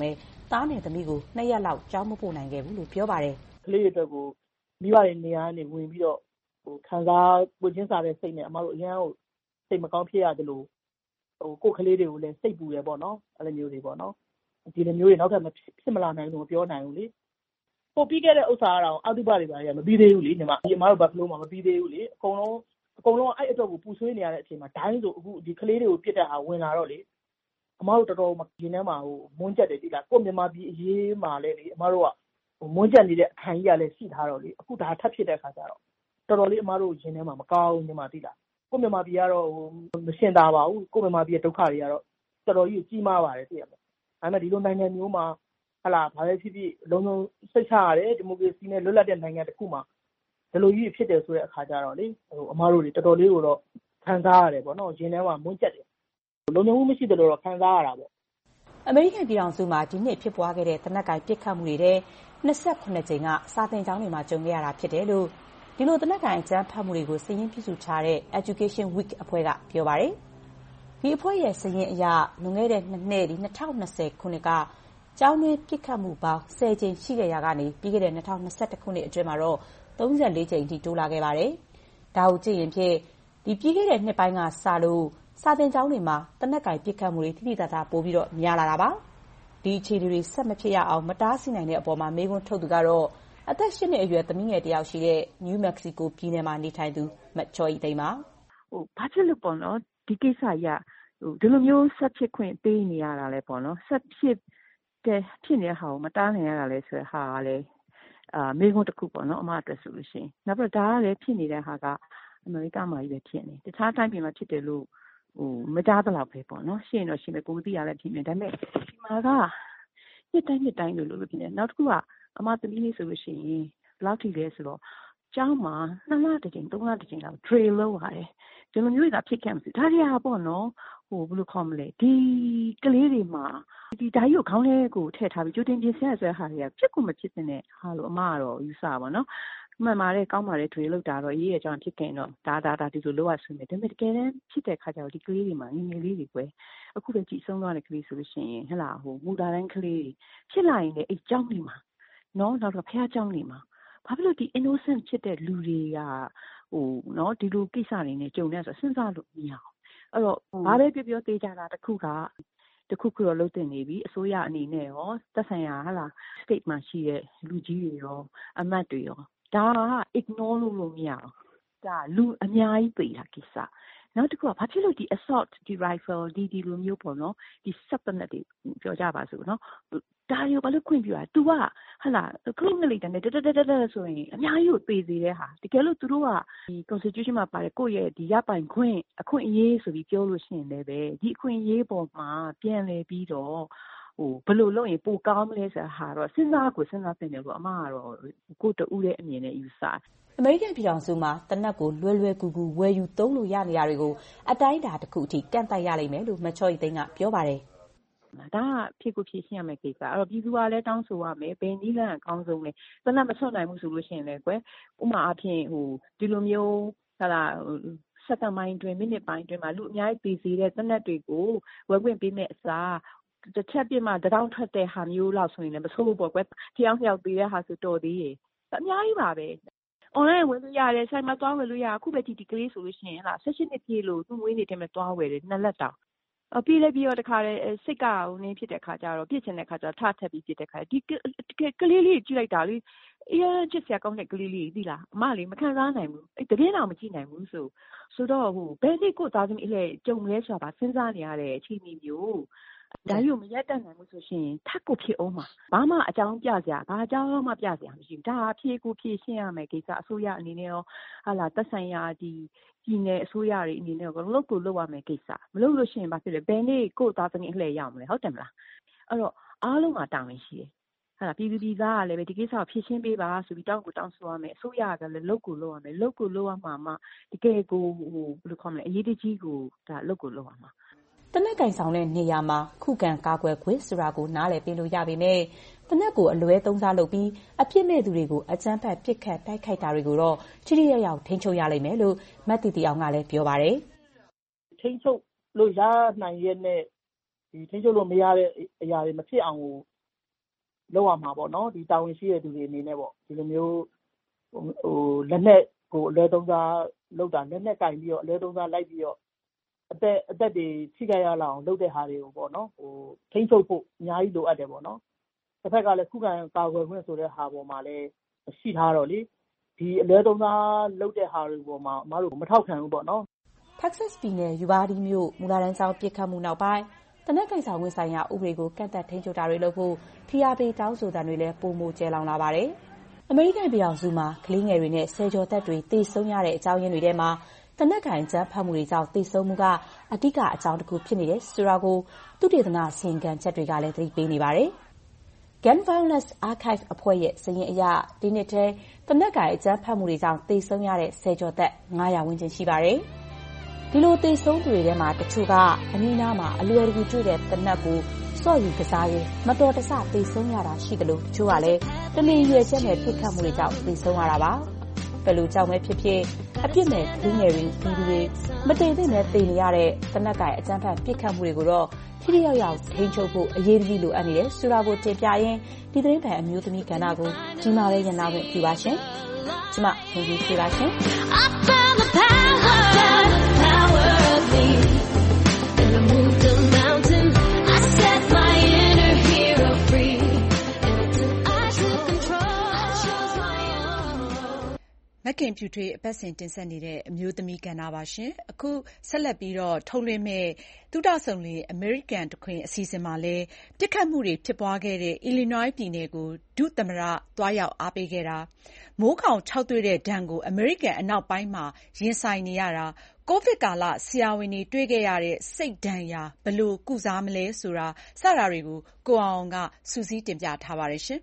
သားနဲ့သမီးကိုနှစ်ရက်လောက်ကျောင်းမပို့နိုင်ခဲ့ဘူးလို့ပြောပါတယ်။ကလေးတွေအတွက်ကိုမိဘတွေနေရာကနေဝင်ပြီးတော့ဟိုခံစားကိုချင်းစားတဲ့စိတ်နဲ့အမတို့အရန်ကိုစိတ်မကောင်းဖြစ်ရတယ်လို့ဟိုကိုယ်ကလေးတွေကိုလည်းစိတ်ပူတယ်ပေါ့နော်အဲ့လိုမျိုးတွေပေါ့နော်ဒီလိုမျိုးတွေနောက်ထပ်မဖြစ်မလာနိုင်လို့မပြောနိုင်ဘူးလေပို့ပြီးခဲ့တဲ့ဥစ္စာကတော့အောက်တုပတွေပါရမပြီးသေးဘူးလေညီမဒီအမတို့ဘတ်ဖလိုးမှာမပြီးသေးဘူးလေအကုန်လုံးအကုန်လုံးအဲ့အတွက်ကိုပူဆွေးနေရတဲ့အချိန်မှာဒိုင်းဆိုအခုဒီကလေးတွေကိုပြစ်တဲ့ဟာဝင်လာတော့လေအမတို့တော်တော်ရင်းထဲမှာဟိုမွန်းချက်တယ်ဒီလားကိုမြန်မာပြည်အရေးမှာလည်းလေအမတို့ကဟိုမွန်းချက်နေတဲ့အခန်းကြီးကလည်းရှိထားတော့လေအခုဒါထပ်ဖြစ်တဲ့ခါကျတော့တော်တော်လေးအမတို့ရင်းထဲမှာမကောင်းညီမသိလားကိုမြန်မာပြည်ကတော့ဟိုမရှင်းတာပါဘူးကိုမြန်မာပြည်ရဲ့ဒုက္ခတွေကတော့တော်တော်ကြီးကြီးမားပါတယ်သိရမလားဒါပေမဲ့ဒီလိုနိုင်ငံမျိုးမှာဟလာဘာပဲဖြစ်ဖြစ်လုံးလုံးစိတ်ချရတယ်ဒီမိုကရေစီနဲ့လွတ်လပ်တဲ့နိုင်ငံတစ်ခုမှာဒီလိုကြီးဖြစ်တယ်ဆိုတဲ့အခါကျတော့လေဟိုအမားတို့တွေတော်တော်လေးကိုတော့ခံစားရတယ်ပေါ့နော်ရင်းထဲမှာမွန်းချက်တယ်လုံးလုံးမရှိတယ်လို့တော့ခံစားရတာပေါ့အမေရိကန်ပြည်ထောင်စုမှာဒီနှစ်ဖြစ်ပွားခဲ့တဲ့တနက်ကိုင်ပစ်ခတ်မှုတွေထဲ၂၈ကြိမ်ကစာသင်ကျောင်းတွေမှာကြုံခဲ့ရတာဖြစ်တယ်လို့ဒီလိုတနက်ကိုင်အကြမ်းဖက်မှုတွေကိုစာရင်းပြုစုထားတဲ့ Education Week အဖွဲ့ကပြောပါတယ်ဒီအဖွဲ့ရဲ့စာရင်းအရလွန်ခဲ့တဲ့နှစ်နှစ်ဒီ၂၀၂၀ခုနှစ်ကကျောင်းတွင်းပစ်ခတ်မှုပေါင်း၁၀ကြိမ်ရှိခဲ့ရာကနေပြီးခဲ့တဲ့၂၀၂၁ခုနှစ်အတွင်းမှာတော့၃၄ကြိမ်ထိတိုးလာခဲ့ပါတယ်။ဒါကိုကြည့်ရင်ဖြင့်ဒီပြီးခဲ့တဲ့နှစ်ပိုင်းကစလို့စာသင်ကျောင်းတွေမှာတနက်ကိုင်ပစ်ခတ်မှုတွေတိတိကျကျပိုပြီးတော့များလာတာပါ။ဒီအခြေအနေတွေဆက်မဖြစ်ရအောင်မတားဆီးနိုင်တဲ့အပေါ်မှာမေးခွန်းထုတ်သူကတော့အသက်၈နှစ်အရွယ်သမီးငယ်တစ်ယောက်ရှိတဲ့ New Mexico ပြည်နယ်မှာနေထိုင်သူမချော်ဤသိမ်းပါဟိုဘာဖြစ်လို့ပေါ့နော်ဒီကိစ္စကြီးဟိုဒီလိုမျိုးဆက်ဖြစ်ခွင့်ပေးနေရတာလဲပေါ့နော်ဆက်ဖြစ်တဲ့ဖြစ်နေတဲ့ဟာကိုမတားနိုင်ရတာလဲဆိုတဲ့ဟာကလည်းအာမိခွန်းတစ်ခုပေါ့နော်အမအတွက်ဆိုလို့ရှိရင်နောက်ပြီးတော့ဒါကလည်းဖြစ်နေတဲ့ဟာကအမေရိကမှာကြီးပဲဖြစ်နေတခြားတိုင်းပြည်မှာဖြစ်တယ်လို့ဟိုမကြားတော့ပဲပေါ့နော်ရှင်းတော့ရှင်းပဲကိုမသိရလဲဖြစ်နေဒါပေမဲ့ဒီမှာကနှစ်တိုင်းနှစ်တိုင်းလို့လို့ဖြစ်နေနောက်တစ်ခုကအမသမီးလေးဆိုလို့ရှိရင်ဘယ်လောက်ထိလဲဆိုတော့ကျောင်းမှာနှစ်လတစ်ချိန်သုံးလတစ်ချိန်လောက် drill လုပ်ရတယ်ဒီလိုမျိုးတွေကဖြစ်ခဲ့မှာဒါတွေကပေါ့နော်ဟိုဘယ်လိုခေါ်မလဲဒီကလေးတွေမှာဒီဓာတ်ရုပ်ခေါင်းထဲကိုထည့်ထားပြီးကြိုတင်ပြင်ဆင်ရတဲ့ဟာတွေကဖြစ်ကိုမဖြစ်တဲ့ဟာလို့အမကတော့ယူဆပါတော့မှန်ပါတယ်ကောင်းပါတယ် drill လုပ်တာတော့ရေးရကြောင်ဖြစ်ခင်တော့ဒါဒါဒါဒီလိုလုပ်ရဆွေးမယ်ဒါပေမဲ့တကယ်တမ်းဖြစ်တဲ့ခါကျတော့ဒီကလေးတွေမှာငငယ်လေးတွေကွယ်အခုပဲကြည့်ဆုံးသွားတဲ့ကလေးဆိုလို့ရှိရင်ဟဲ့လားဟိုမူတာတိုင်းကလေးဖြစ်လာရင်လည်းအဲ့ကျောင်းတွေမှာနော်နောက်တော့ဖះကျောင်းတွေမှာဘာဖြစ်လို့ဒီ innocent ဖြစ်တဲ့လူတွေကဟိုနော်ဒီလိုကိစ္စတွေနဲ့ကြုံနေဆိုစဉ်းစားလို့မရအောင်အဲ့တော့ဘာပဲပြောပြောသေးကြတာတစ်ခုကတခုခုတော့လုံးတင်နေပြီအစိုးရအနေနဲ့ရောသက်ဆိုင်ရာဟာလား state မှာရှိတဲ့လူကြီးတွေရောအမတ်တွေရောဒါက ignore လုပ်လို့မရအောင်ဒါလူအများကြီးပြည်တာကိစ္စနောက်တစ်ခုကဘာဖြစ်လို့ဒီ assault ဒီ rifle ဒီဒီလိုမျိုးပေါ့နော်ဒီ weapon တွေပြောကြပါစို့နော်ဒါရောဘာလို့ခွင့်ပြုတာ तू ကဟာလားခလုံးငလိတန်နဲ့တတတတဆိုရင်အများကြီးကိုပေးသေးတဲ့ဟာတကယ်လို့သူတို့ကဒီ constitution မှာပါတယ်ကိုယ့်ရဲ့ဒီရပိုင်ခွင့်အခွင့်အရေးဆိုပြီးပြောလို့ရှိရင်လည်းပဲဒီအခွင့်အရေးပေါ်မှာပြန်လည်ပြီးတော့ဟိုဘယ်လိုလုပ်ရင်ပိုကောင်းမလဲဆိုတာဟာတော့စဉ်းစားကိုစဉ်းစားသင့်တယ်လို့အမကတော့ကိုတူဦးရဲ့အမြင်နဲ့ယူဆအမေရိကန်ပြည်ထောင်စုမှာတနက်ကိုလွယ်လွယ်ကူကူဝယ်ယူသုံးလို့ရနေရတွေကိုအတိုင်းအတာတစ်ခုအထိကန့်သတ်ရလိမ့်မယ်လို့မချော်ရီသိန်းကပြောပါတယ်ဒါကဖြစ်ကိုဖြစ်ရှင်းရမယ့်ကိစ္စအဲ့တော့ပြည်သူကလည်းတောင်းဆိုရမယ်ဘယ်နည်းလမ်းအကောင်းဆုံးလဲတနက်မဆွတ်နိုင်ဘူးဆိုလို့ရှိရင်လည်းကွယ်ဥမာအဖြစ်ဟိုဒီလိုမျိုးဟာလာစက္ကန့်ပိုင်းတွင်မိနစ်ပိုင်းတွင်မှာလူအများကြီးပြည်စီတဲ့တနက်တွေကိုဝယ်ခွင့်ပေးမဲ့အစားတစ်ချက်ပြမှတောင်းထွက်တဲ့ဟာမျိုးလောက်ဆိုရင်လည်းမဆိုးဘူးပေါ့ကွယ်တယောက်ယောက်ပေးတဲ့ဟာဆိုတော်သေးရဲ့အများကြီးပါပဲonline ဝင်လို့ရတယ်ဆိုင်မှာသွားဝယ်လို့ရအခုပဲဒီဒီကလေးဆိုလို့ရှိရင်ဟာ၁၈နှစ်ပြည့်လို့သူ့မွေးနေ့တည်းမှာသွားဝယ်တယ်နှစ်လက်တောင်အပြေးလည်းပြီးတော့တခါလေစိတ်ကဟိုနင်းဖြစ်တဲ့ခါကျတော့ပြစ်ချင်တဲ့ခါကျတော့ထထပ်ပြီးပြစ်တဲ့ခါဒီကလေးလေးကြည့်လိုက်တာလေအေးချစ်စရာကောင်းတဲ့ကလေးလေးသိလားအမလေးမခံစားနိုင်ဘူးအဲ့တကယ်တော့မကြည့်နိုင်ဘူးဆိုဆိုတော့ဟိုဘယ်နေ့ကိုသားသမီးအလဲကြုံလဲဆိုတာပါစဉ်းစားနေရတဲ့အချိန်မျိုးဒါရုံမရက်တတ်နိုင်ဘူးဆိုရှင်ထပ်ကိုဖြစ်အောင်မှာဘာမှအကြောင်းပြစရာဘာအကြောင်းမှပြစရာမရှိဘူးဒါဖြေကိုဖြေရှင်းရမယ်ကိစ္စအစိုးရအနေနဲ့ရောဟာလာသက်ဆိုင်ရာဒီပြည်နယ်အစိုးရတွေအနေနဲ့ရောလုပ်ကိုလုပ်ရမယ်ကိစ္စမလုပ်လို့ရှိရင်ဘာဖြစ်လဲဘယ်နေ့ကိုသားသမီးအလှည့်ရောက်မလဲဟုတ်တယ်မလားအဲ့တော့အားလုံးကတာဝန်ရှိတယ်ဟာလာပြည်သူပြည်သားကလည်းပဲဒီကိစ္စကိုဖြေရှင်းပေးပါဆိုပြီးတောင်းကိုတောင်းဆိုရမယ်အစိုးရကလည်းလုပ်ကိုလုပ်ရမယ်လုပ်ကိုလုပ်ရမှာမှတကယ်ကိုဟိုဘယ်လိုခေါ်မလဲအရေးတကြီးကိုဒါလုပ်ကိုလုပ်ရမှာတနက်ကင်ဆောင်တဲ့နေရာမှာခုခံကာကွယ်ခွင့်ဆိုတာကိုနားလည်ပေးလို့ရပေမဲ့တနက်ကိုအလွဲသုံးစားလုပ်ပြီးအပြစ်မဲ့သူတွေကိုအကြမ်းဖက်ပစ်ခတ်တိုက်ခိုက်တာတွေကိုတော့ချိချိရောက်ရောက်ထိန်းချုပ်ရလိမ့်မယ်လို့မတ်တီတီအောင်ကလည်းပြောပါတယ်ထိန်းချုပ်လို့ရနိုင်ရဲ့နဲ့ဒီထိန်းချုပ်လို့မရတဲ့အရာတွေမဖြစ်အောင်ကိုလောက်ရမှာပေါ့နော်ဒီတာဝန်ရှိတဲ့သူတွေအနေနဲ့ပေါ့ဒီလိုမျိုးဟိုလက်နဲ့ကိုအလဲသုံးစားလောက်တာလက်နဲ့ကင်ပြီးတော့အလဲသုံးစားလိုက်ပြီးတော့အသက်အသက်တွေထိခိုက်ရလောက်အောင်လုပ်တဲ့ဟာတွေကိုပေါ့နော်ဟိုထိန်းချုပ်ဖို့အများကြီးလိုအပ်တယ်ပေါ့နော်တစ်ဖက်ကလည်းခုခံကာကွယ်ခွင့်ဆိုတဲ့ဟာပေါ်မှာလည်းရှိထားတော့လေဒီအလဲသုံးစားလုပ်တဲ့ဟာတွေပေါ်မှာအမားတို့မထောက်ခံဘူးပေါ့နော် Texas ပြည်နယ်ယူဘာဒီမြို့မူလာတန်းကျောင်းပစ်ခတ်မှုနောက်ပိုင်းတနက်ကိစ္စဝင်ဆိုင်ရာဥပဒေကိုကန့်သတ်ထိန်းချုပ်တာတွေလုပ်ဖို့ဖိအားပေးတောင်းဆိုတဲ့တွေလည်းပုံမကျဲလောင်လာပါတယ်။အမေရိကန်ပြည်ထောင်စုမှာကလေးငယ်တွေနဲ့ဆယ်ကျော်သက်တွေသေဆုံးရတဲ့အကြောင်းရင်းတွေထဲမှာတနက်ကင်ကြမ်းဖက်မှုတွေကြောင့်သေဆုံးမှုကအဓိကအကြောင်းတစ်ခုဖြစ်နေတယ်ဆိုတာကိုသုတေသနအစီရင်ခံချက်တွေကလည်းသတိပေးနေပါတယ်။ Gun Violence Archive အဖွဲ့ရဲ့စာရင်းအရဒီနှစ်ထဲတနက်ကင်ကြမ်းဖက်မှုတွေကြောင့်သေဆုံးရတဲ့ဆယ်ကျော်သက်ငါးရာဝန်းကျင်ရှိပါတယ်။ဒီလိုသေဆုံးသူတွေထဲမှာတချို့ကအနည်းနာမှာအလွယ်တကူတွေ့တဲ့တနက်ကိုစော့ယူကစားရင်မတော်တဆသေဆုံးရတာရှိတယ်လို့တချို့ကလည်းတလီရွယ်ချက်နဲ့ပြစ်ခတ်မှုတွေကြောင့်သေဆုံးရတာပါဘယ်လိုကြောင့်ပဲဖြစ်ဖြစ်အပြစ်မဲ့လူငယ်တွေဒီလူတွေမတည်သိနဲ့သေနေရတဲ့တနက်ကင်အကြမ်းဖက်ပြစ်ခတ်မှုတွေကိုတော့ထိထိရောက်ရောက်ထိန်းချုပ်ဖို့အရေးကြီးလိုအပ်နေတယ်ဆိုတာကိုတင်ပြရင်းဒီသတင်းပန်အမျိုးသမီးကဏ္ဍကိုဒီမှာပဲရနာခွင့်ပြုပါရှင်ကျမဟိုကြီးပြပါရှင်မခင်ဖြူထွေးအပတ်စဉ်တင်ဆက်နေတဲ့အမျိုးသမီးကဏ္ဍပါရှင်အခုဆက်လက်ပြီးတော့ထုတ်လွှင့်မဲ့သုတဆုံလေအမေရိကန်တခွင်အစီအစဉ်မှာလဲပြစ်ခတ်မှုတွေဖြစ်ပွားခဲ့တဲ့ Illinois ပြည်နယ်ကိုဒုသမ္မတတွားရောက်အားပေးခဲ့တာမိုးခေါင်ခြောက်သွေ့တဲ့ဒဏ်ကိုအမေရိကန်အနောက်ပိုင်းမှာရင်ဆိုင်နေရတာကိုဗစ်ကာလဆရာဝန်တွေတွေ့ခဲ့ရတဲ့စိတ်ဒဏ်ရာဘယ်လိုကုစားမလဲဆိုတာစတာတွေကိုကိုအောင်ကစူးစီးတင်ပြထားပါတယ်ရှင်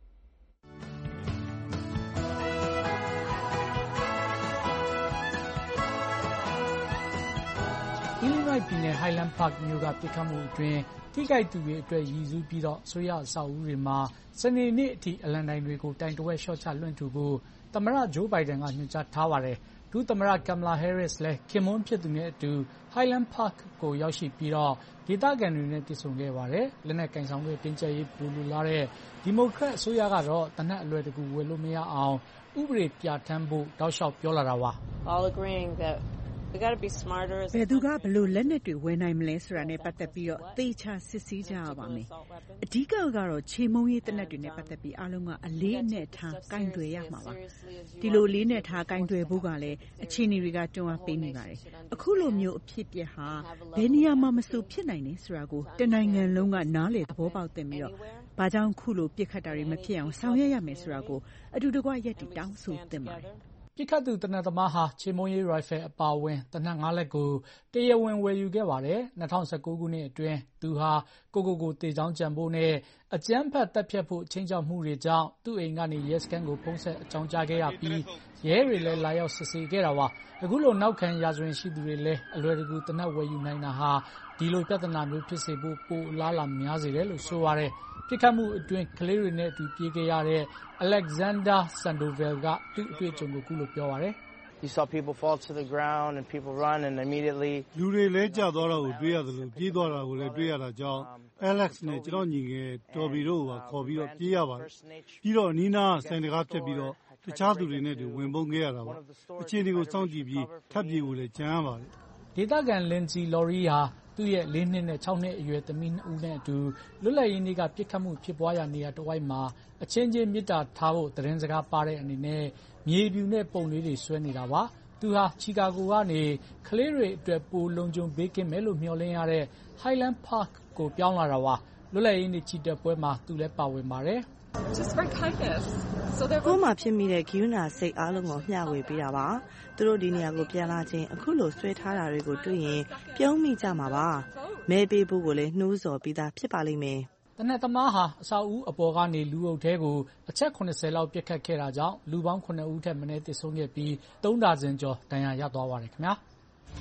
Illinois ပြည်နယ် Highland Park မြို့ကပြစ်ခတ်မှုအတွင်းထိခိုက်သူတွေအတွက်ရည်စူးပြီးတော့ဆိုရအဆောက်အဦတွေမှာစနေနေ့အထိအလံတိုင်တွေကိုတိုင်တဝက်လျှော့ချလွှင့်ထူဖို့သမ္မတဂျိုးဘိုင်ဒန်ကညွှန်ကြားထားပါတယ်။ဒုသမ္မတ Kamala Harris လည်းခင်မွန်းဖြစ်သူနဲ့အတူ Highland Park ကိုရောက်ရှိပြီးတော့ဒေသခံတွေနဲ့တွေ့ဆုံခဲ့ပါတယ်။လက်နက်ကင်ဆောင်တွေတင်းကျပ်ရေးပိုလိုလားတဲ့ဒီမိုကရက်အစိုးရကတော့တနက်အလွယ်တကူဝယ်လို့မရအောင်ဥပဒေပြဋ္ဌာန်းဖို့တောက်လျှောက်ပြောလာတာပါ။ All agreeing that we got to be smarter as ဘယ်သူကဘလို့လက်နက်တွေဝယ်နိုင်မလဲဆိုတာနဲ့ပတ်သက်ပြီးတော့သေချာစစ်ဆေးကြရပါမယ်။အဓိကကတော့ခြေမုံရေးတနက်တွေနဲ့ပတ်သက်ပြီးအားလုံးကအလေးအနက်ထားကင်တွယ်ရမှာပါ။ဒီလိုလေးနဲ့ထားကင်တွယ်ဖို့ကလည်းအခြေအနေတွေကတွန်းအားပေးနေပါတယ်။အခုလိုမျိုးအဖြစ်ပြက်ဟာဘယ်နေရာမှာမဆိုဖြစ်နိုင်နေဆိုတာကိုတနိုင်ငံလုံးကနားလေသဘောပေါက်သင့်ပြီးတော့ဘာကြောင့်ခုလိုပြစ်ခတ်တာတွေမဖြစ်အောင်ဆောင်ရွက်ရမယ်ဆိုတာကိုအတူတကွရက်တီတောင်းဆိုသင့်ပါတယ်။ပြစ်ခတ်သူတနက်သမားဟာချေမုံရေးရိုင်ဖယ်အပါဝင်တနက်ငါးလက်ကိုတရားဝင်ဝယ်ယူခဲ့ပါတယ်။၂၀၁၉ခုနှစ်အတွင်းသူဟာကိုကိုကိုတေချောင်းကြံဖို့နဲ့အကြမ်းဖက်တပ်ဖြတ်ဖို့ချင်းချောက်မှုတွေကြောင့်သူ့အိမ်ကနေရဲစခန်းကိုဖုံးဆက်အကြောင်းကြားခဲ့ရပြီးရဲတွေလည်းလာရောက်စစ်ဆေးခဲ့တာပါ။အခုလိုနောက်ခံရာဇဝင်ရှိသူတွေလည်းအလွယ်တကူတနက်ဝယ်ယူနိုင်တာဟာဒီလိုပြဿနာမျိုးဖြစ်စေဖို့ပိုအလားအလာများစေတယ်လို့ဆိုပါတယ်။ပြစ်ခတ်မှုအတွင်းကလေးတွေနဲ့အတူပြေးခဲ့ရတဲ့ Alexander Sandoval ကသူ့အတွေ့အကြုံကိုခုလိုပြောပါတယ်။ You saw people fall to the ground and people run and immediately လူတွေလဲကျသွားတာကိုတွေ့ရတယ်လို့ပြေးသွားတာကိုလည်းတွေ့ရတာကြောင့် Alex နဲ့ကျွန်တော်ညီငယ်တော်ဘီတို့ကခေါ်ပြီးတော့ပြေးရပါတယ်။ပြီးတော့အနီးနားဆိုင်တကားဖြတ်ပြီးတော့တခြားသူတွေနဲ့တူဝင်ပုံခဲ့ရတာပါ။အခြေအနေကိုစောင့်ကြည့်ပြီးထပ်ပြေးဖို့လည်းကြံရပါတယ်။ဒေသခံ Lindsay Laurie ဟာသူ့ရဲ့လေးနှစ်နဲ့ခြောက်နှစ်အရွယ်သမီးနှစ်ဦးနဲ့အတူလွတ်လပ်ရေးနေ့ကပြစ်ခတ်မှုဖြစ်ပွားရာနေရာတစ်ဝိုက်မှာအချင်းချင်းမေတ္တာထားဖို့သတင်းစကားပါတဲ့အနေနဲ့မြေပြူနဲ့ပုံလေးတွေဆွဲနေတာပါ။သူဟာချီကာဂိုကနေကလေးတွေအတွက်ပိုလုံခြုံဘေးကင်းမယ်လို့မျှော်လင့်ရတဲ့ Highland Park ကိုပြောင်းလာတာပါ။လွတ်လပ်ရေးနေ့ချီတက်ပွဲမှာသူလည်းပါဝင်ပါတယ်။ကိုယ်မှာဖြစ်မိတဲ့ဂရုဏာစိတ်အားလုံးကိုမျှဝေပေးတာပါ။သူတို့ဒီနေရာကိုပြန်လာခြင်းအခုလိုဆွဲထားတာတွေကိုတွေ့ရင်ပြုံးမိကြမှာပါ။မဲပေးဖို့ကိုလည်းနှိုးဆော်ပြီးသားဖြစ်ပါလိမ့်မယ်။တနက်သမားဟာအဆောက်အဦအပေါ်ကနေလူအုပ်ထဲကိုအချက်၇၀လောက်ပစ်ခတ်ခဲ့တာကြောင့်လူပေါင်း၇ဦးထက်မနည်းသေဆုံးခဲ့ပြီးသုံးဒါဇင်ကျော်ဒဏ်ရာရသွားပါတယ်ခင်ဗျာ။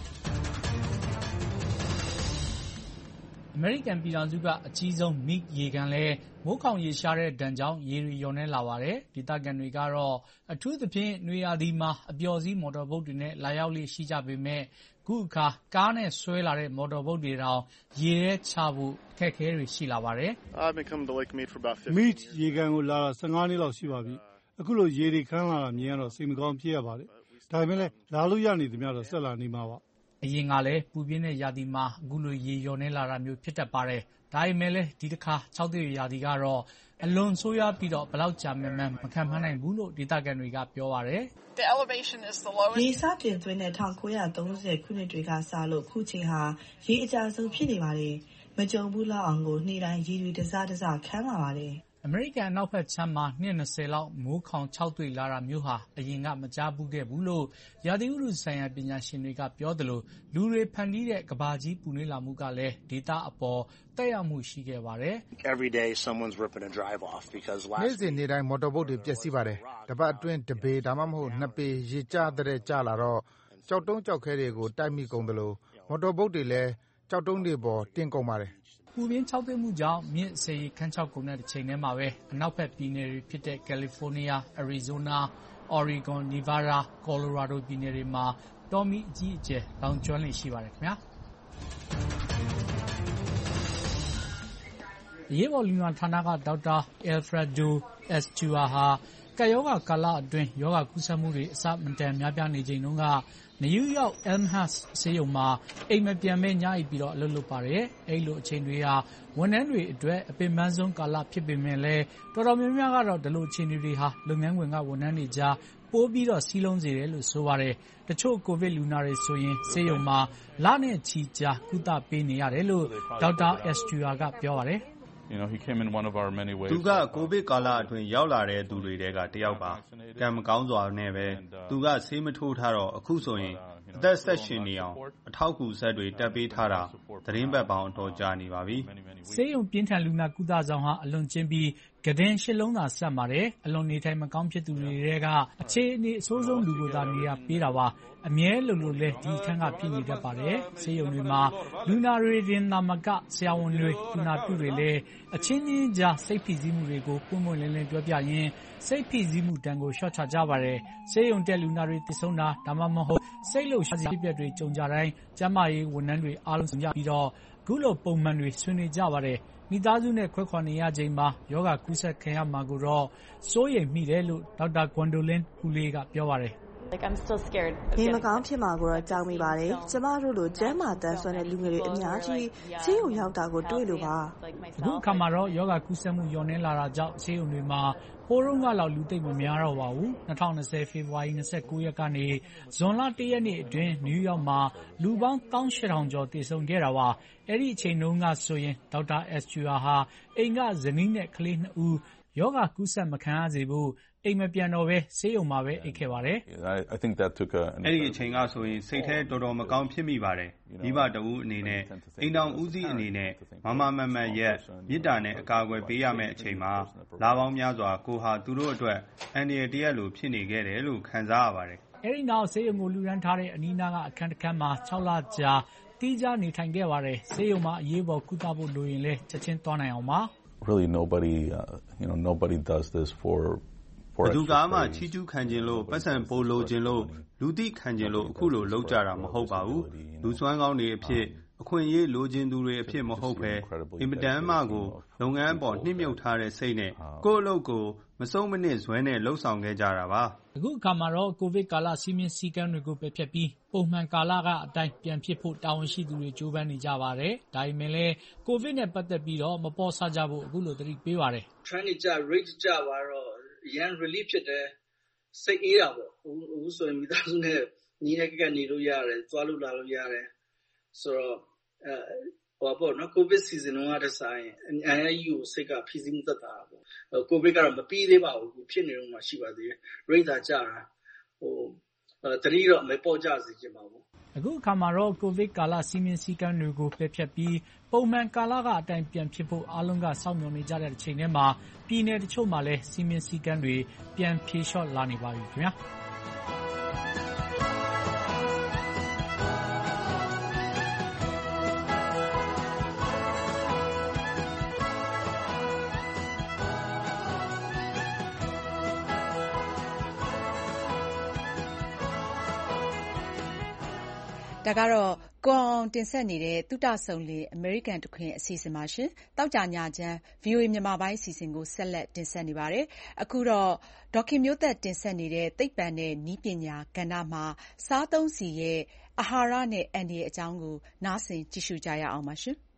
အမေရိကန်ပြည်ထောင်စုကအကြီးဆုံးမီးရေကန်လည်းမိုးခေါင်ရေရှားတဲ့ဒဏ်ကြောင့်ရေတွေလျော့နေလာပါတယ်။ဒေသခံတွေကတော့အထူးသဖြင့်နွေရာသီမှာအပျော်စီးမော်တော်ဘုတ်တွေနဲ့လာရောက်လေ့ရှိကြပေမဲ့အခုအခါကားနဲ့ဆွဲလာတဲ့မော်တော်ဘုတ်တွေတောင်ရေထဲချဖို့အခက်အခဲတွေရှိလာပါတယ် I've been coming to Lake Mead for about fifteen Mead ရေကန်ကိုလာတာfifteenနှစ်လောက်ရှိပါပြီအခုလိုရေတွေခန်းလာတာမြင်ရတော့စိတ်မကောင်းဖြစ်ရပါတယ်ဒါပေမဲ့လည်းလာလို့ရနေသမျှတော့ဆက်လာနေမှာပါအရင်ကလည်းပူပြင်းတဲ့ရာသီမှာအခုလိုရေလျော်နေလာတာမျိုးဖြစ်တတ်ပါတယ်ဒါပေမဲ့လည်းဒီတစ်ခါခြောက်သွေ့ရာသီကတော့အလွန်ဆိုးရွားပြီးတော့ဘလောက်ကြာမှန်းမခံမှန်းနိုင်ဘူးလို့ဒေသခံတွေကပြောပါတယ် The elevation is the lowest ရေစတင်သွင်းတဲ့nineteen thirtyခုနှစ်တွေကစလို့ခုချိန်ဟာရေအကျဆုံးဖြစ်နေပါတယ်မကြုံဘူးလောက်အောင်ကိုနေ့တိုင်းရေတွေတစတစခန်းလာပါတယ်အမေရိကန်အနောက်ဘက်ခြမ်းမှာနှစ်twentyလောက်မိုးခေါင်ခြောက်သွေ့လာတာမျိုးဟာအရင်ကမကြားဘူးခဲ့ဘူးလို့ရာသီဥတုဆိုင်ရာပညာရှင်တွေကပြောတယ်လို့လူတွေဖန်တီးတဲ့ကဘာကြီးပူနွေးလာမှုကလည်းဒေသအပေါ်တက်ရောက်မှုရှိခဲ့ပါတယ် Every day someone's ripping a drive off because last နေ့စဉ်နေ့တိုင်းမော်တော်ဘုတ်တွေပျက်စီးပါတယ်တပတ်အတွင်းတပေဒါမှမဟုတ်နှစ်ပေရေကျတဲ့ကျလာတော့ကြောက်တုံးကြောက်ခဲတွေကိုတိုက်မိကုန်တယ်လို့မော်တော်ဘုတ်တွေလည်းကြောက်တုံးတွေပေါ်တင်ကုန်ပါတယ်ပူပြင်းခြောက်သွေ့မှုကြောင့်မြင့်စေခန်းချောက်ကုန်တဲ့တစ်ချိန်တည်းမှာပဲအနောက်ဘက်ပြည်နယ်တွေဖြစ်တဲ့ကယ်လီဖိုးနီးယားအရီဇိုနာအော်ရီဂွန်နီဗားဒါးကော်လိုရာဒိုပြည်နယ်တွေမှာတော်မီအကြီးအကျယ်လောင်ကျွမ်းနေရှိပါတယ်ခင်ဗျာရေဘော်လူနာဌာနကဒေါက်တာအယ်ဖရက်ဒိုအက်စတူအာဟာကယောဂကာလအတွင်းယောဂကူးစက်မှုတွေအစမတန်များပြားနေချိန်တုန်းကနယူးယောက်အယ်မ်ဟတ်ဆေးရုံမှာအိမ်မပြန်မဲညအိပ်ပြီးတော့အလုပ်လုပ်ပါတယ်အဲ့လိုအချိန်တွေဟာဝန်ထမ်းတွေအတွက်အပင်ပန်းဆုံးကာလဖြစ်ပေမဲ့လည်းတော်တော်များများကတော့ဒီလိုအချိန်တွေဟာလုပ်ငန်းခွင်ကဝန်ထမ်းတွေကြားပိုးပြီးတော့စီးလုံးစေတယ်လို့ဆိုပါတယ်တချို့ကိုဗစ်လူနာတွေဆိုရင်ဆေးရုံမှာလနဲ့ချီကြာကုသပေးနေရတယ်လို့ဒေါက်တာအက်စတူအာကပြောပါတယ် You know, he came in one of our many ways. သူကကိုဗစ်ကာလအတွင်းရောက်လာတဲ့သူတွေတဲကတယောက်ပါကံမကောင်းစွာနဲ့ပဲသူကဆေးမထိုးထားတော့အခုဆိုရင်အသက်ဆက်ရှင်နေအောင်အထောက်အကူဆက်တွေတက်ပေးထားတာသတင်းပတ်ပေါင်းအတော်ကြာနေပါပြီဆေးရုံပြင်းထန်လူနာကုသဆောင်ဟာအလွန်ကျင်းပြီးကတဲ့ရှစ်လုံးသာဆက်ပါတယ်အလွန်နေထိုင်မကောင်းဖြစ်သူတွေကအခြေအနေအဆိုးဆုံးလူကိုသာနေရပေးတာပါအမြဲလိုလိုလဲဒီခန်းကပြည်နေတတ်ပါတယ်ဆေးရုံတွေမှာလူနာတွေတင်သာမကဆရာဝန်တွေလူနာပြုတွေလည်းအချင်းချင်းကြားစိတ်ဖိစီးမှုတွေကိုပုံမှန်လင်းလင်းပြောပြရင်းစိတ်ဖိစီးမှုတန်ကိုရှော့ချကြပါတယ်ဆေးရုံတက်လူနာတွေတည်ဆုံးတာဒါမှမဟုတ်စိတ်လှုပ်ရှားစရာပြက်တွေကြုံကြတိုင်းကျန်းမာရေးဝန်ထမ်းတွေအားလုံးဆောင်ကြပြီးတော့ခုလိုပုံမှန်တွေဆွေးနွေးကြပါတယ်မိသားစုနဲ့ခွဲခွာနေရချိန်မှာယောဂကူးစက်ခံရမှာကိုတော့စိုးရိမ်မိတယ်လို့ဒေါက်တာဂွန်ဒိုလင်းဟူလေးကပြောပါတယ် Like I'm still scared. နေမကောင်းဖြစ်မှာကိုတော့ကြောက်မိပါတယ်။ကျမတို့လိုကျန်းမာတန်းဆွမ်းတဲ့လူငယ်တွေအများကြီးဆေးရုံရောက်တာကိုတွေ့လို့ပါ။အခုအခါမှာတော့ယောဂကူးစက်မှုလျော့နည်းလာတာကြောင့်ဆေးရုံတွေမှာပိုးရုံကလောက်လူသိပ်မများတော့ပါဘူး။twenty twentyဖေဖော်ဝါရီtwenty-nineရက်ကနေဇွန်လoneရက်နေ့အတွင်းနယူးယောက်မှာလူပေါင်းone thousand eight thousandကျော်တည်ဆုံခဲ့တာပါ။အဲ့ဒီအချိန်တုန်းကဆိုရင်ဒေါက်တာအက်စတူအာဟာအိမ်ကဇနီးနဲ့ကလေးနှစ်ဦးယောဂကူးစက်မခံရစေဖို့အိမ်မပြန်တော့ပဲဆေးရုံမှာပဲအိပ်ခဲ့ပါတယ် I think that took a အဲ့ဒီအချိန်ကဆိုရင်စိတ်ထဲတော်တော်မကောင်းဖြစ်မိပါတယ်မိဘတဦးအနေနဲ့အိမ်တော်ဦးစီးအနေနဲ့မမမမရက်မြစ်တာနဲ့အကာအကွယ်ပေးရမယ့်အချိန်မှာလာပေါင်းများစွာကိုဟာသူတို့အတွက်အန်ဒီရတရက်လိုဖြစ်နေခဲ့တယ်လို့ခံစားရပါတယ်အဲ့ဒီနောက်ဆေးရုံကိုလူရန်ထားတဲ့အနီးနားကအခန်းတစ်ခန်းမှာsixလကြာတီးခြားနေထိုင်ခဲ့ပါတယ်ဆေးရုံမှာအရေးပေါ်ကုသဖို့လိုရင်လည်းချက်ချင်းသွားနိုင်အောင်ပါ Really nobody uh, you know nobody does this for ဘယ်သူကမှချီးကျူးခံခြင်းလို့ပတ်စံပိုလိုခြင်းလို့လူသိခံခြင်းလို့အခုလိုလောက်ကြတာမဟုတ်ပါဘူးလူစွမ်းကောင်းတွေအဖြစ်အခွင့်အရေးလိုချင်သူတွေအဖြစ်မဟုတ်ပဲအင်မတန်မှကိုလုပ်ငန်းပေါ်နှိမ့်မြုပ်ထားတဲ့စိတ်နဲ့ကိုယ့်အလုပ်ကိုမဆုံးမနစ်ဇွဲနဲ့လှုပ်ဆောင်ခဲ့ကြတာပါအခုအခါမှာတော့ကိုဗစ်ကာလစီးမင်းစည်းကမ်းတွေကိုပဲဖြတ်ပြီးပုံမှန်ကာလကအတိုင်းပြန်ဖြစ်ဖို့တာဝန်ရှိသူတွေကြိုးပမ်းနေကြပါတယ်ဒါပေမဲ့လည်းကိုဗစ်နဲ့ပတ်သက်ပြီးတော့မပေါ်ဆကြဖို့အခုလိုသတိပေးပါတယ် trend ကြ rate ကြပါတော့ရန် relief ဖြစ်တယ်စိတ်အေးတာပေါ့အခုဆိုရင်မိသားစုနဲ့ညီနဲ့ကကနေလို့ရတယ်သွားလို့လာလို့ရတယ်ဆိုတော့အဲဟောပေါ့နော် covid season တုန်းကတည်းဆိုင်အန်ယူစိတ်ကဖြည့်စည်းမှုသက်တာပေါ့ covid ကတော့မပြီးသေးပါဘူးဖြစ်နေတော့မှရှိပါသေးတယ် rate သာကြတာဟိုတတိတော့မပေါ်ကြစေချင်ပါဘူးအခုအခါမှာတော့ကိုဗစ်ကာလစီးမင်းစည်းကမ်းတွေကိုဖျက်ဖျက်ပြီးပုံမှန်ကာလကအတိုင်းပြန်ဖြစ်ဖို့အားလုံးကစောင့်မျှော်နေကြတဲ့အချိန်ထဲမှာပြည်နယ်တချို့မှာလည်းစီးမင်းစည်းကမ်းတွေပြန်ဖြေလျှော့လာနေပါပြီခင်ဗျာဒါကတော့ကိုအောင်တင်ဆက်နေတဲ့သုတဆုံလေအမေရိကန်တခွင်အစီအစဉ်ပါရှင်။သောကြာညချမ်း ဗွီအိုအေ မြန်မာပိုင်းအစီအစဉ်ကိုဆက်လက်တင်ဆက်နေပါတယ်။အခုတော့ဒေါ်ခင်မျိုးသက်တင်ဆက်နေတဲ့သိပ္ပံနဲ့နည်းပညာကဏ္ဍမှာစားသုံးဆီရဲ့အာဟာရနဲ့အန္တရာယ်အကြောင်းကိုနားဆင်ကြည့်ရှုကြရအောင်ပါရှင်။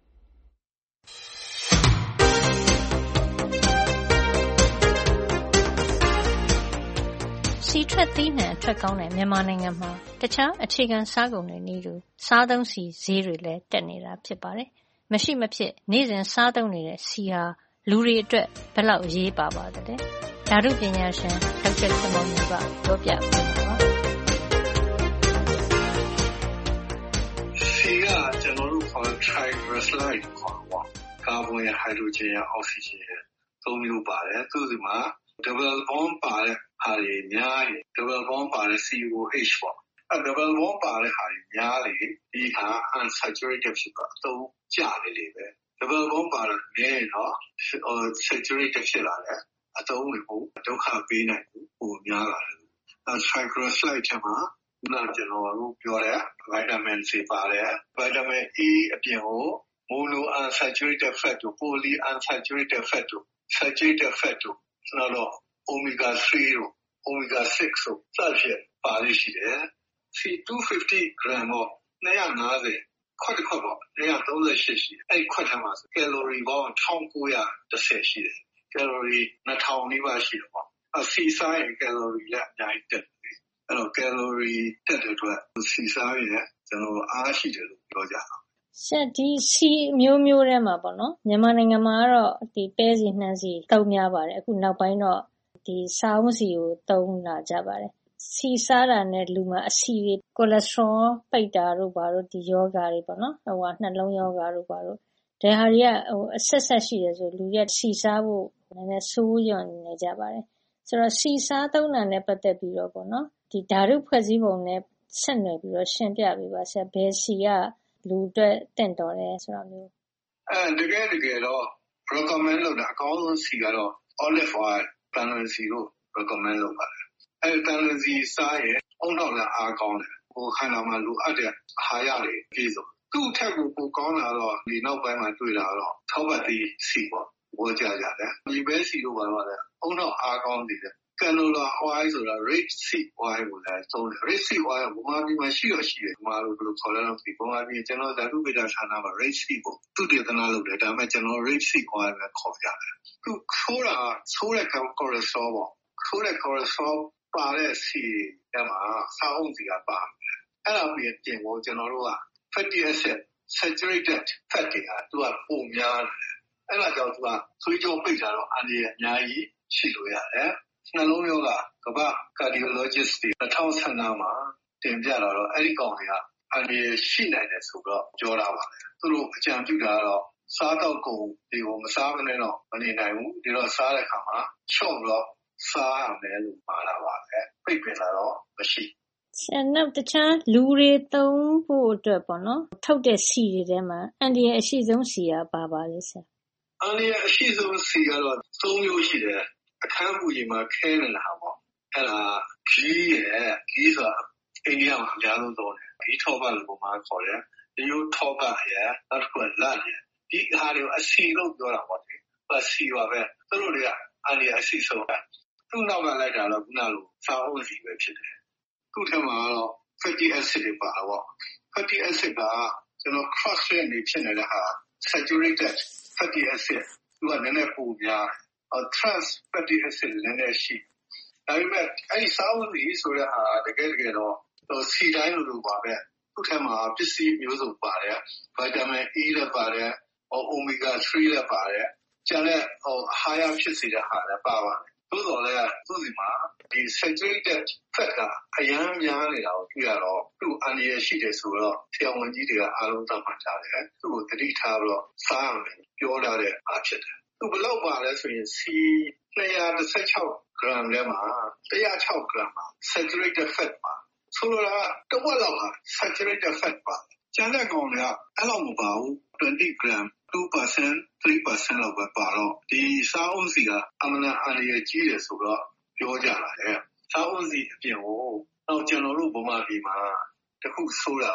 စီထွက်သီးနှံအထွက်ကောင်းတဲ့မြန်မာနိုင်ငံမှာတခြားအခြေခံစားကုန်တွေနည်းတူစားသုံးဆီဈေးတွေလည်းတက်နေတာဖြစ်ပါတယ်။မရှိမဖြစ်နေ့စဉ်စားသုံးနေတဲ့ဆီဟာလူတွေအတွက်ဘယ်လောက်အရေးပါပါသလဲ။ဓာတုပညာရှင်ဒေါက်တာခင်မောင်မျိုးကပြောပြပေးပါပါ။ဆီကကျွန်တော်တို့ခေါ် triglyceride ခေါ်ပါကာဗွန်ရဟိုက်ဒရိုဂျင်ရအောက်ဆီဂျင်ရသုံးမျိုးပါတယ်။သူ့ဒီမှာdouble bond ပါတဲ့ဟာတွေများတယ် double bond ပါတဲ့ စီ အို အိတ်ချ် ပေါ့အဲ double bond ပါတဲ့ဟာတွေများလေဒီဟာ unsaturated ဖြစ်တာအသုံးကျနေလေပဲ double bond ပါတဲ့နည်းတော့ saturated ဖြစ်လာတယ်အသုံးဝင်ဖို့ဒုက္ခပေးနိုင်ဘူးပိုများလာတယ်အဲ triglyceride ထဲမှာနောက်ကျွန်တော်တို့ပြောတဲ့ vitamin C ပါတယ် vitamin E အပြင်ကို mono unsaturated fat တို့ poly unsaturated fat တို့ saturated fat တို့နောက်တော့ omega three တို့ omega six တို့စသဖြင့်ပါလိမ့်ရှိတယ် C two hundred fifty grams ပေါ့two hundred fiftyခွက်တစ်ခွက်ပေါ့two hundred thirty-eightရှိတယ်အဲ့ခွက်ထဲမှာကယ်လိုရီပေါင်းone thousand nine hundred tenရှိတယ်ကယ်လိုရီtwo thousandနီးပါးရှိတယ်ပေါ့အဲ C စားရင်ကယ်လိုရီလည်းအများကြီးတက်တယ်အဲ့တော့ကယ်လိုရီတက်တဲ့အတွက် C စားရင်ကျွန်တော်အားရှိတယ်လို့ပြောကြတာဆက်ဒီစီမျိုးမျိုးထဲမှာပေါ့နော်မြန်မာနိုင်ငံမှာကတော့ဒီပဲစီနှမ်းစီတောက်များပါတယ်အခုနောက်ပိုင်းတော့ဒီစားအုံးစီကိုသုံးလာကြပါတယ်စီစားတာနဲ့လူမှာအဆီတွေကိုလက်စထရောပိတ်တာတို့ဘာလို့ဒီယောဂါတွေပေါ့နော်ဟိုကနှလုံးယောဂါတို့ဘာလို့ဒါဟာတွေကဟိုအဆက်ဆက်ရှိတယ်ဆိုလူရဲ့စီစားဖို့နည်းနည်းဆိုးရွံ့နေကြပါတယ်ဆိုတော့စီစားသုံးတာနဲ့ပတ်သက်ပြီးတော့ပေါ့နော်ဒီဓာတုဖွဲ့စည်းပုံနဲ့ဆက်နွယ်ပြီးတော့ရှင်းပြပေးပါဆရာဘယ်စီကလူအတွက်တင့်တော်တယ်ဆိုတာမျိုးအဲတကယ်တကယ်တော့ recommend လုပ်တာအကောင်းဆုံးစီကတော့ olive oil တန်လွင်စီကို recommend လုပ်ပါတယ်အဲတန်လွင်စီစားရင်အုံနောက်လည်းအားကောင်းတယ်ဟိုခန္ဓာမှာလိုအပ်တဲ့အာဟာရတွေပြည့်စုံသူ့ထက်ကိုပိုကောင်းလာတော့ဒီနောက်ပိုင်းမှာတွေ့လာတော့ထောက်ပတ်သီးစီပေါ့ဘောကြကြတယ်ဒီပဲစီတို့ဘာလို့လဲအုံနောက်အားကောင်းနေတယ်canola oil ဆိုတာ rapeseed oil ကိုလည်းသုံးတယ် rapeseed oil ကဘာမှမရှိတော့ရှိတယ်ဘာလို့ဘယ်လိုခေါ်လဲတော့ဒီဘာမှပြင်ကျွန်တော်ဓာတုဗေဒဌာနမှာ rapeseed ကိုသူတေသနာလုပ်တယ်ဒါပေမဲ့ကျွန်တော် rapeseed oil ပဲခေါ်ကြတယ်သူဆိုးတာဆိုးတဲ့ cholesterol ပေါ့ဆိုးတဲ့ cholesterol ပါတဲ့စီကမှာစားအုံးစီကပါမယ်အဲ့ဒါပြင်ပြင်ကိုကျွန်တော်တို့က fatty acid saturated fat တွေကသူကပုံများတယ်အဲ့ဒါကြောင့်သူကသွေးကြောပိတ်တာတော့အန္တရာယ်အများကြီးရှိလို့ရတယ်နှလုံးရောဂါကမ္ဘာ cardiologist တွေtwo thousand fifteenမှာတင်ပြလာတော့အဲ့ဒီကောင်တွေကအန္တရာယ်ရှိနိုင်တယ်ဆိုတော့ပြောတာပါလေသူတို့အကြံပြုတာကတော့စားတော့ကုန်ဒီကိုမစားမနဲ့တော့မနေနိုင်ဘူးဒီတော့စားတဲ့အခါမှာချော့တော့စားရမယ်လို့ပါလာပါပဲပြိပင်လာတော့မရှိဆန်နောက်တခြားလူတွေသုံးဖို့အတွက်ပေါ့နော်ထုတ်တဲ့စီတွေထဲမှာအန်ဒီရဲ့အရှိဆုံးစီကပါပါလေဆရာအန်ဒီရဲ့အရှိဆုံးစီကတော့သုံးမျိုးရှိတယ်အခန်းပူကြီးမှာခဲနေတာပေါ့အဲ့ဒါခီးရဲ့ခီးဆိုတာအိန္ဒိယမှာအများဆုံးသုံးတယ်ဒီထောပတ်လို့ပုံမှန်ခေါ်တယ်ဒီလိုထောပတ်ရဲ့နောက်တစ်ခုကလတ်ရဲ့ဒီဟာတွေကိုအစီလို့ပြောတာပေါ့ဒီအစီပါပဲသူတို့တွေကအန်ဒီရဲ့အစီဆုံးပဲသူ့နောက်ကလိုက်တာတော့ခုနလိုစားအုံးစီပဲဖြစ်တယ်သူ့ထက်မှာတော့ fatty acid တွေပါတော့ fatty acid ကကျွန်တော် cross link နေဖြစ်နေတဲ့ဟာ saturated fatty acid သူကနည်းနည်းပိုများtrans fatty acid လည်းလည်းရှိဒါပေမဲ့အဲ့ဒီစားအုံးစီဆိုတဲ့ဟာတကယ်တကယ်တော့စီတိုင်းလိုလိုပါပဲသူ့ထက်မှာပစ္စည်းမျိုးစုံပါတယ် vitamin E လည်းပါတယ် omega three လည်းပါတယ်ကျန်တဲ့ဟိုအဟာရဖြစ်စေတဲ့ဟာလည်းပါပါတယ်သို့တော်လည်းသူ့စီမှာဒီ saturated fat ကအများများနေတာကိုတွေ့ရတော့သူ့အန္တရာယ်ရှိတယ်ဆိုတော့ဆရာဝန်ကြီးတွေကအားလုံးသတ်မှတ်ကြတယ်သူ့ကိုသတိထားပြီးတော့စားရမယ်ပြောလာတဲ့အားဖြစ်တယ်သူဘယ်လောက်ပါလဲဆိုရင်စီtwo hundred sixteen ဂရမ်ထဲမှာone hundred sixဂရမ်မှာ saturated fat ပါဆိုတော့တဝက်လောက်ဟာ saturated fat ပါကျန်တဲ့ကောင်တွေကအဲ့လောက်မပါဘူးtwentyဂရမ်two percent three percent လောက်ပဲပါတော့ဒီစားအုံးစီကအမှန်အန္တရာယ်ကြီးတယ်ဆိုတော့ပြောကြတာလေစားအုံးစီအပြင်ကိုတော့ကျွန်တော်တို့ဗမာပြည်မှာတခုဆိုတာ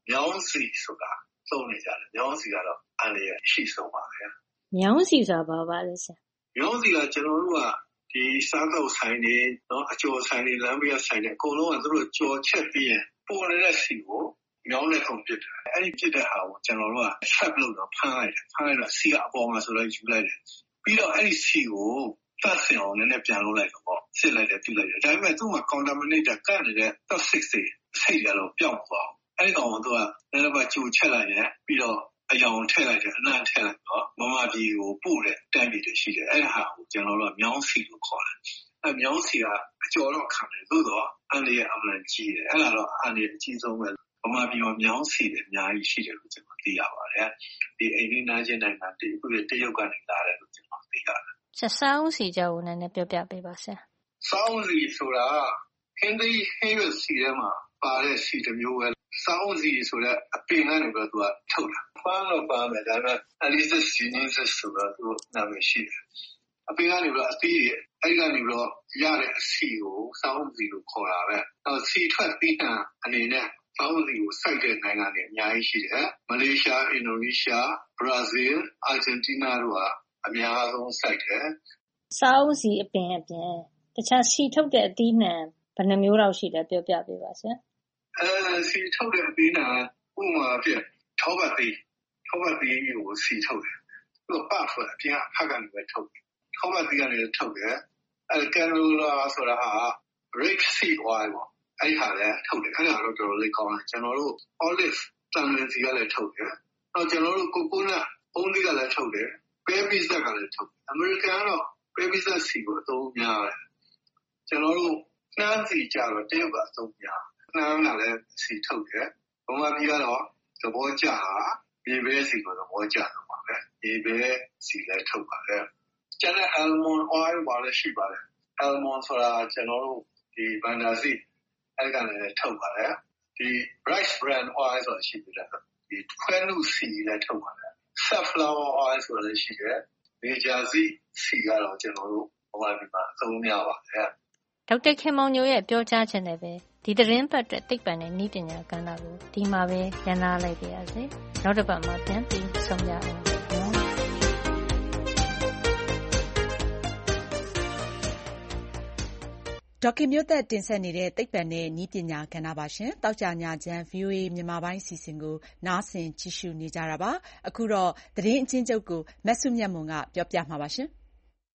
မြောင်းစီဆိုတာသုံးနေကြတယ်မြောင်းစီကတော့အန်ရရှိဆုံးပါပဲမြောင်းစီဆိုတာဘာပါလဲဆရာမြောင်းစီကကျွန်တော်တို့ကဒီစားတော့ဆိုင်နေနော်အကျော်ဆိုင်နေလမ်းဘေးဆိုင်နေအကုန်လုံးကသူတို့ကြော်ချက်ပြီးရင်ပေါ်နေတဲ့စီကိုမြောင်းနဲ့ခုန်ပစ်တယ်အဲ့ဒီပစ်တဲ့ဟာကိုကျွန်တော်တို့ကဆက်လို့တော့ဖမ်းလိုက်တယ်ဖမ်းလိုက်တော့စီကအပေါ်မှာဆိုတော့ယူလိုက်တယ်ပြီးတော့အဲ့ဒီစီကိုသတ်ဆင်အောင်လည်းပြန်လုပ်လိုက်တော့ပေါ့စစ်လိုက်တယ်ပြုတ်လိုက်တယ်ဒါပေမဲ့သူ့မှာ contaminator ကတ်နေတဲ့ toxic တွေစိတ်ကတော့ပျောက်သွားအဲ့ဒီကောင်ကသူကလည်းပဲကြိုချက်လိုက်တယ်ပြီးတော့အယောင်ထည့်လိုက်တယ်အနံ့ထည့်လိုက်တော့မမပြည်ကိုပို့တဲ့တန်းပြည်တွေရှိတယ်အဲ့ဒါကိုကျွန်တော်တို့ကမြောင်းစီလို့ခေါ်တယ်အဲ့မြောင်းစီကအကျော်တော့ခံတယ်သို့တော့အန်ဒီရဲ့အမှန်ကြီးတယ်အဲ့ဒါတော့အန်ဒီအကြီးဆုံးပဲမမပြည်မှာမြောင်းစီတယ်အများကြီးရှိတယ်လို့ကျွန်တော်သိရပါတယ်ဒီအိန္ဒိယချင်းနိုင်ငံတွေအခုတရုတ်ကနေလာတယ်လို့ကျွန်တော်သိရတယ်ဆက်ဆောင်းစီကြောင်းနဲ့ပြောပြပေးပါဆရာဆောင်းစီဆိုတာဟင်းဒီဟင်းရစီထဲမှာပါတဲ့စီတစ်မျိုးပဲဆောင်းစီဆိုတဲ့အပင်ကနေပြီးတော့သူကထုတ်တာပန်းတော့ပန်းပဲဒါပေမဲ့အလီဇက်စီနင်းဆက်ဆိုတော့သူနာမည်ရှိတယ်အပင်ကနေပြီးတော့အသီးတွေအဲ့ဒီကနေပြီးတော့ရတဲ့အစီကိုဆောင်းစီလို့ခေါ်တာပဲအဲစီထွက်ပြီးတာအနေနဲ့ဆောင်းစီကိုစိုက်တဲ့နိုင်ငံတွေအများကြီးရှိတယ်မလေးရှားအင်ဒိုနီးရှားဘရာဇီးအာဂျင်တီးနားတို့ကအများဆုံးစိုက်တယ်ဆောင်းစီအပင်အပြင်တခြားစီထုတ်တဲ့အသီးနှံဘယ်နှမျိုးလောက်ရှိလဲပြောပြပေးပါဆရာအဲစီထုတ်တဲ့အသီးနှံဥပမာပြထောပတ်သီးထောပတ်သီးကိုစီထုတ်တယ်သူကပတ်ဖွဲ့အပြင်အဖက်ကနေပဲထုတ်တယ်ထောပတ်သီးကနေထုတ်တယ်အဲကန်လိုလာဆိုတာဟာ rape seed oil ပေါ့အဲ့ဒီဟာလည်းထုတ်တယ်အဲ့ဒါတော့တော်တော်လေးကောင်းတယ်ကျွန်တော်တို့ olive တန်လင်းစီကလည်းထုတ်တယ်နောက်ကျွန်တော်တို့ coconut ပုံးသီးကလည်းထုတ်တယ်ပဲပီဇက်ကလည်းထုတ်တယ်အမေရိကန်ကတော့ပဲပီဇက်စီကိုအသုံးများတယ်ကျွန်တော်တို့နှမ်းစီကြတော့တရုတ်ကအသုံးများနှမ်းကလည်းစီထုတ်တယ်ဘုံမပြည်ကတော့သဘောကျတာမြေပဲစီကိုသဘောကျတော့ပါပဲမြေပဲစီလည်းထုတ်ပါတယ်ကျန်တဲ့ almond oil ပါလည်းရှိပါတယ် almond ဆိုတာကျွန်တော်တို့ဒီဘန်ဒါစီအဲ့ကလည်းထုတ်ပါတယ်ဒီ rice bran oil ဆိုတာရှိတယ်ဒီခွဲနုစီလည်းထုတ်ပါတယ် safflower oil ဆိုတာလည်းရှိတယ်နေဂျာစီစီကတော့ကျွန်တော်တို့ဘဝမှာအသုံးများပါတယ်ဒေါက်တာခင်မောင်ညိုရဲ့ပြောကြားချက်နဲ့ပဲဒီသတင်းပတ်အတွက်သိပ္ပံနဲ့နည်းပညာကဏ္ဍကိုဒီမှာပဲညှနာလိုက်ပါရစေနောက်တစ်ပတ်မှာပြန်ပြီးဆုံကြအောင်ဒေါက်ခင်မျိုးသက်တင်ဆက်နေတဲ့သိပ္ပံနဲ့နည်းပညာကဏ္ဍပါရှင်။သောကြာညချမ်း ဗီအိုအေ မြန်မာပိုင်းအစီအစဉ်ကိုနားဆင်ကြည့်ရှုနေကြတာပါ။အခုတော့သတင်းအကျဉ်းချုပ်ကိုမဆုမြတ်မွန်ကပြောပြမှာပါရှင်။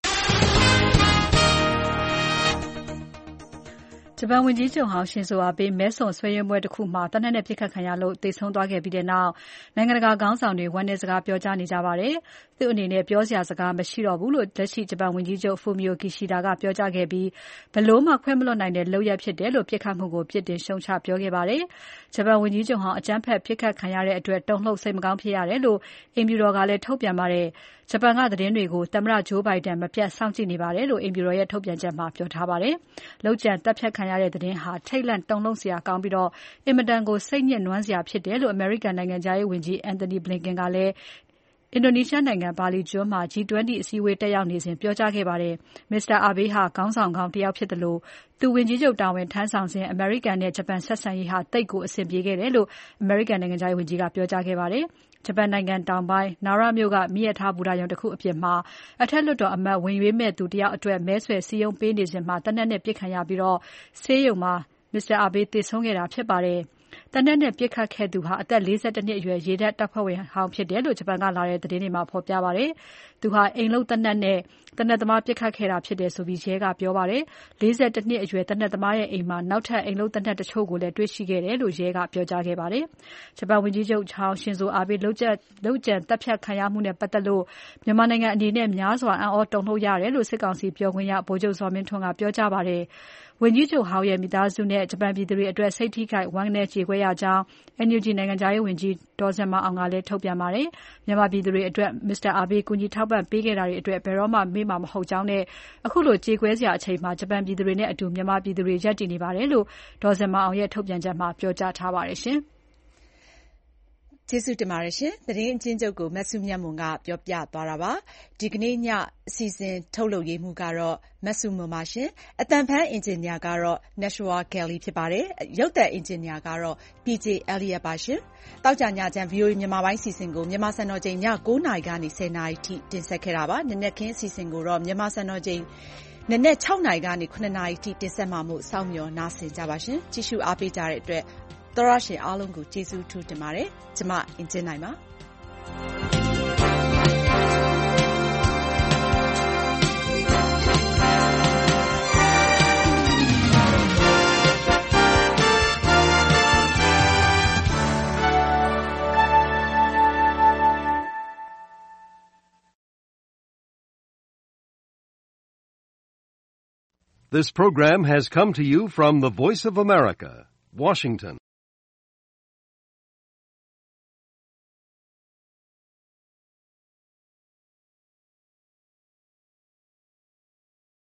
ဂျပန်ဝန်ကြီးချုပ်ဟောင်းရှင်ဇိုအာဘေးမဲဆွန်ဆွေးနွေးပွဲတစ်ခုမှာသေနတ်နဲ့ပစ်ခတ်ခံရလို့သေဆုံးသွားခဲ့ပြီးတဲ့နောက်နိုင်ငံတကာခေါင်းဆောင်တွေဝမ်းနည်းစကားပြောကြားနေကြပါတယ်။သူ့အနေနဲ့ပြောစရာစကားမရှိတော့ဘူးလို့လက်ရှိဂျပန်ဝန်ကြီးချုပ် Fumio Kishida ကပြောကြားခဲ့ပြီးဘယ်လို့မှခွင့်မလွှတ်နိုင်တဲ့လုပ်ရပ်ဖြစ်တယ်လို့ပစ်ခတ်မှုကိုပြစ်တင်ရှုံချပြောခဲ့ပါတယ်။ဂျပန်ဝန်ကြီးချုပ်ဟောင်းအကြမ်းဖက်ပစ်ခတ်ခံရတဲ့အတွက်တုန်လှုပ်စိတ်မကောင်းဖြစ်ရတယ်လို့အိမ်ဖြူတော်ကလည်းထုတ်ပြန်ပါတယ်။ဂျပန်ကသတင်းတွေကိုသမ္မတဂျိုးဘိုင်ဒန်မပြတ်စောင့်ကြည့်နေပါတယ်လို့အိမ်ဖြူတော်ရဲ့ထုတ်ပြန်ချက်မှာပြောထားပါတယ်။လောက်ကျန်တပ်ဖြတ်ခံရတဲ့သတင်းဟာထိတ်လန့်တုန်လှုပ်စရာကောင်းပြီးတော့အင်မတန်ကိုစိတ်ညစ်နွမ်းစရာဖြစ်တယ်လို့ American နိုင်ငံသားရေးဝန်ကြီး Anthony Blinken ကလည်းအင်ဒိုနီးရှားနိုင်ငံဘာလီကျွန်းမှာ G 20 အစည်းအဝေးတက်ရောက်နေစဉ်ပြောကြားခဲ့ပါတယ်။ မစ္စတာအာဘေးဟာခေါင်းဆောင်ကောင်းတစ်ယောက်ဖြစ်တယ်လို့သူဝန်ကြီးချုပ်တာဝန်ထမ်းဆောင်စဉ်အမေရိကန်နဲ့ဂျပန်ဆက်ဆံရေးဟာတိတ်ကိုအဆင်ပြေခဲ့တယ်လို့ American နိုင်ငံသားရေးဝန်ကြီးကပြောကြားခဲ့ပါတယ်။ဂျပန်နိုင်ငံတောင်ပိုင်း Nara မြို့ကမီးရထားဘူတာရုံတစ်ခုအပြင်မှာအထက်လွှတ်တော်အမတ်ဝင်ရွေးမဲ့သူတယောက်အတွက်မဲဆွယ်စည်းရုံးပေးနေစဉ်မှာတနက်နဲ့ပစ်ခံရပြီးတော့ဆေးရုံမှာမစ္စတာအာဘေးသေဆုံးခဲ့တာဖြစ်ပါတယ်။တနက်နဲ့ပစ်ခတ်ခဲ့သူဟာအသက် ၄၁ နှစ်အရွယ်ရေတပ်တပ်ဖွဲ့ဝင်ဟောင်းဖြစ်တယ်လို့ဂျပန်ကလာတဲ့သတင်းတွေမှာဖော်ပြပါတယ်။သူဟာအိမ်လုံးတနက်နဲ့တနက်သမားပစ်ခတ်ခဲ့တာဖြစ်တယ်ဆိုပြီးရဲကပြောပါတယ်။၄၁ နှစ်အရွယ်တနက်သမားရဲ့အိမ်မှာနောက်ထပ်အိမ်လုံးတနက်တချို့ကိုလည်းတွေ့ရှိခဲ့တယ်လို့ရဲကပြောကြားခဲ့ပါတယ်။ဂျပန်ဝန်ကြီးချုပ်ချောင်းရှင်ဇိုအာဘေးလုတ်ကျလုတ်ကျန်တပ်ဖြတ်ခံရမှုနဲ့ပတ်သက်လို့မြန်မာနိုင်ငံအနေနဲ့များစွာအံ့ဩတုန်လှုပ်ရတယ်လို့စစ်ကောင်စီပြောခွင့်ရဗိုလ်ချုပ်ဇော်မင်းထွန်းကပြောကြားပါတယ်။ဝန်ကြီးချုပ်ဟောင်းရဲ့မိသားစုနဲ့ဂျပန်ပြည်သူတွေအတွက်စိတ်ထိခိုက်ဝမ်းနည်းကြေကွဲရကြောင်း N U G နိုင်ငံသားရေးဝန်ကြီးဒေါ်ဇင်မာအောင်ကလည်းထုတ်ပြန်ပါတယ်။မြန်မာပြည်သူတွေအတွက်မစ္စတာအာဘေးကူညီထောက်ပံ့ပေးခဲ့တာတွေအတွက်ဘယ်တော့မှမေ့မှာမဟုတ်ကြောင်းနဲ့အခုလိုကြေကွဲစရာအချိန်မှာဂျပန်ပြည်သူတွေနဲ့အတူမြန်မာပြည်သူတွေရပ်တည်နေပါတယ်လို့ဒေါ်ဇင်မာအောင်ရဲ့ထုတ်ပြန်ချက်မှာပြောကြားထားပါတယ်ရှင်။ကျေးဇူးတင်ပါတယ်ရှင်။သတင်းအကျဉ်းချုပ်ကိုမဆုမြတ်မွန်ကပြောပြသွားတာပါ။ဒီကနေ့ညအစီအစဉ်ထုတ်လုပ်ရေးမှူးကတော့မဆုမွန်ပါရှင်။အသံဖန်အင်ဂျင်နီယာကတော့ Nashua Kelly ဖြစ်ပါတယ်။ရုပ်သံအင်ဂျင်နီယာကတော့ ပီ ဂျေ Elliott ပါရှင်။သောကြာညချမ်း ဗွီအိုအေမြန်မာပိုင်းအစီအစဉ်ကိုမြန်မာစံတော်ချိန်ည၉နာရီကနေ၁၀နာရီထိတင်ဆက်ခဲ့တာပါ။နံနက်ခင်းအစီအစဉ်ကိုတော့မြန်မာစံတော်ချိန်နံနက်၆နာရီကနေ၇နာရီထိတင်ဆက်မှာမို့စောင့်မျှော်နားဆင်ကြပါရှင်။ကြည့်ရှုအားပေးကြတဲ့အတွက်သောရရှင်အားလုံးကိုကျေးဇူးထူးတင်ပါတယ်။ကျမအင်ကြင်းနိုင်ပါ This program has come to you from the Voice of America, Washington.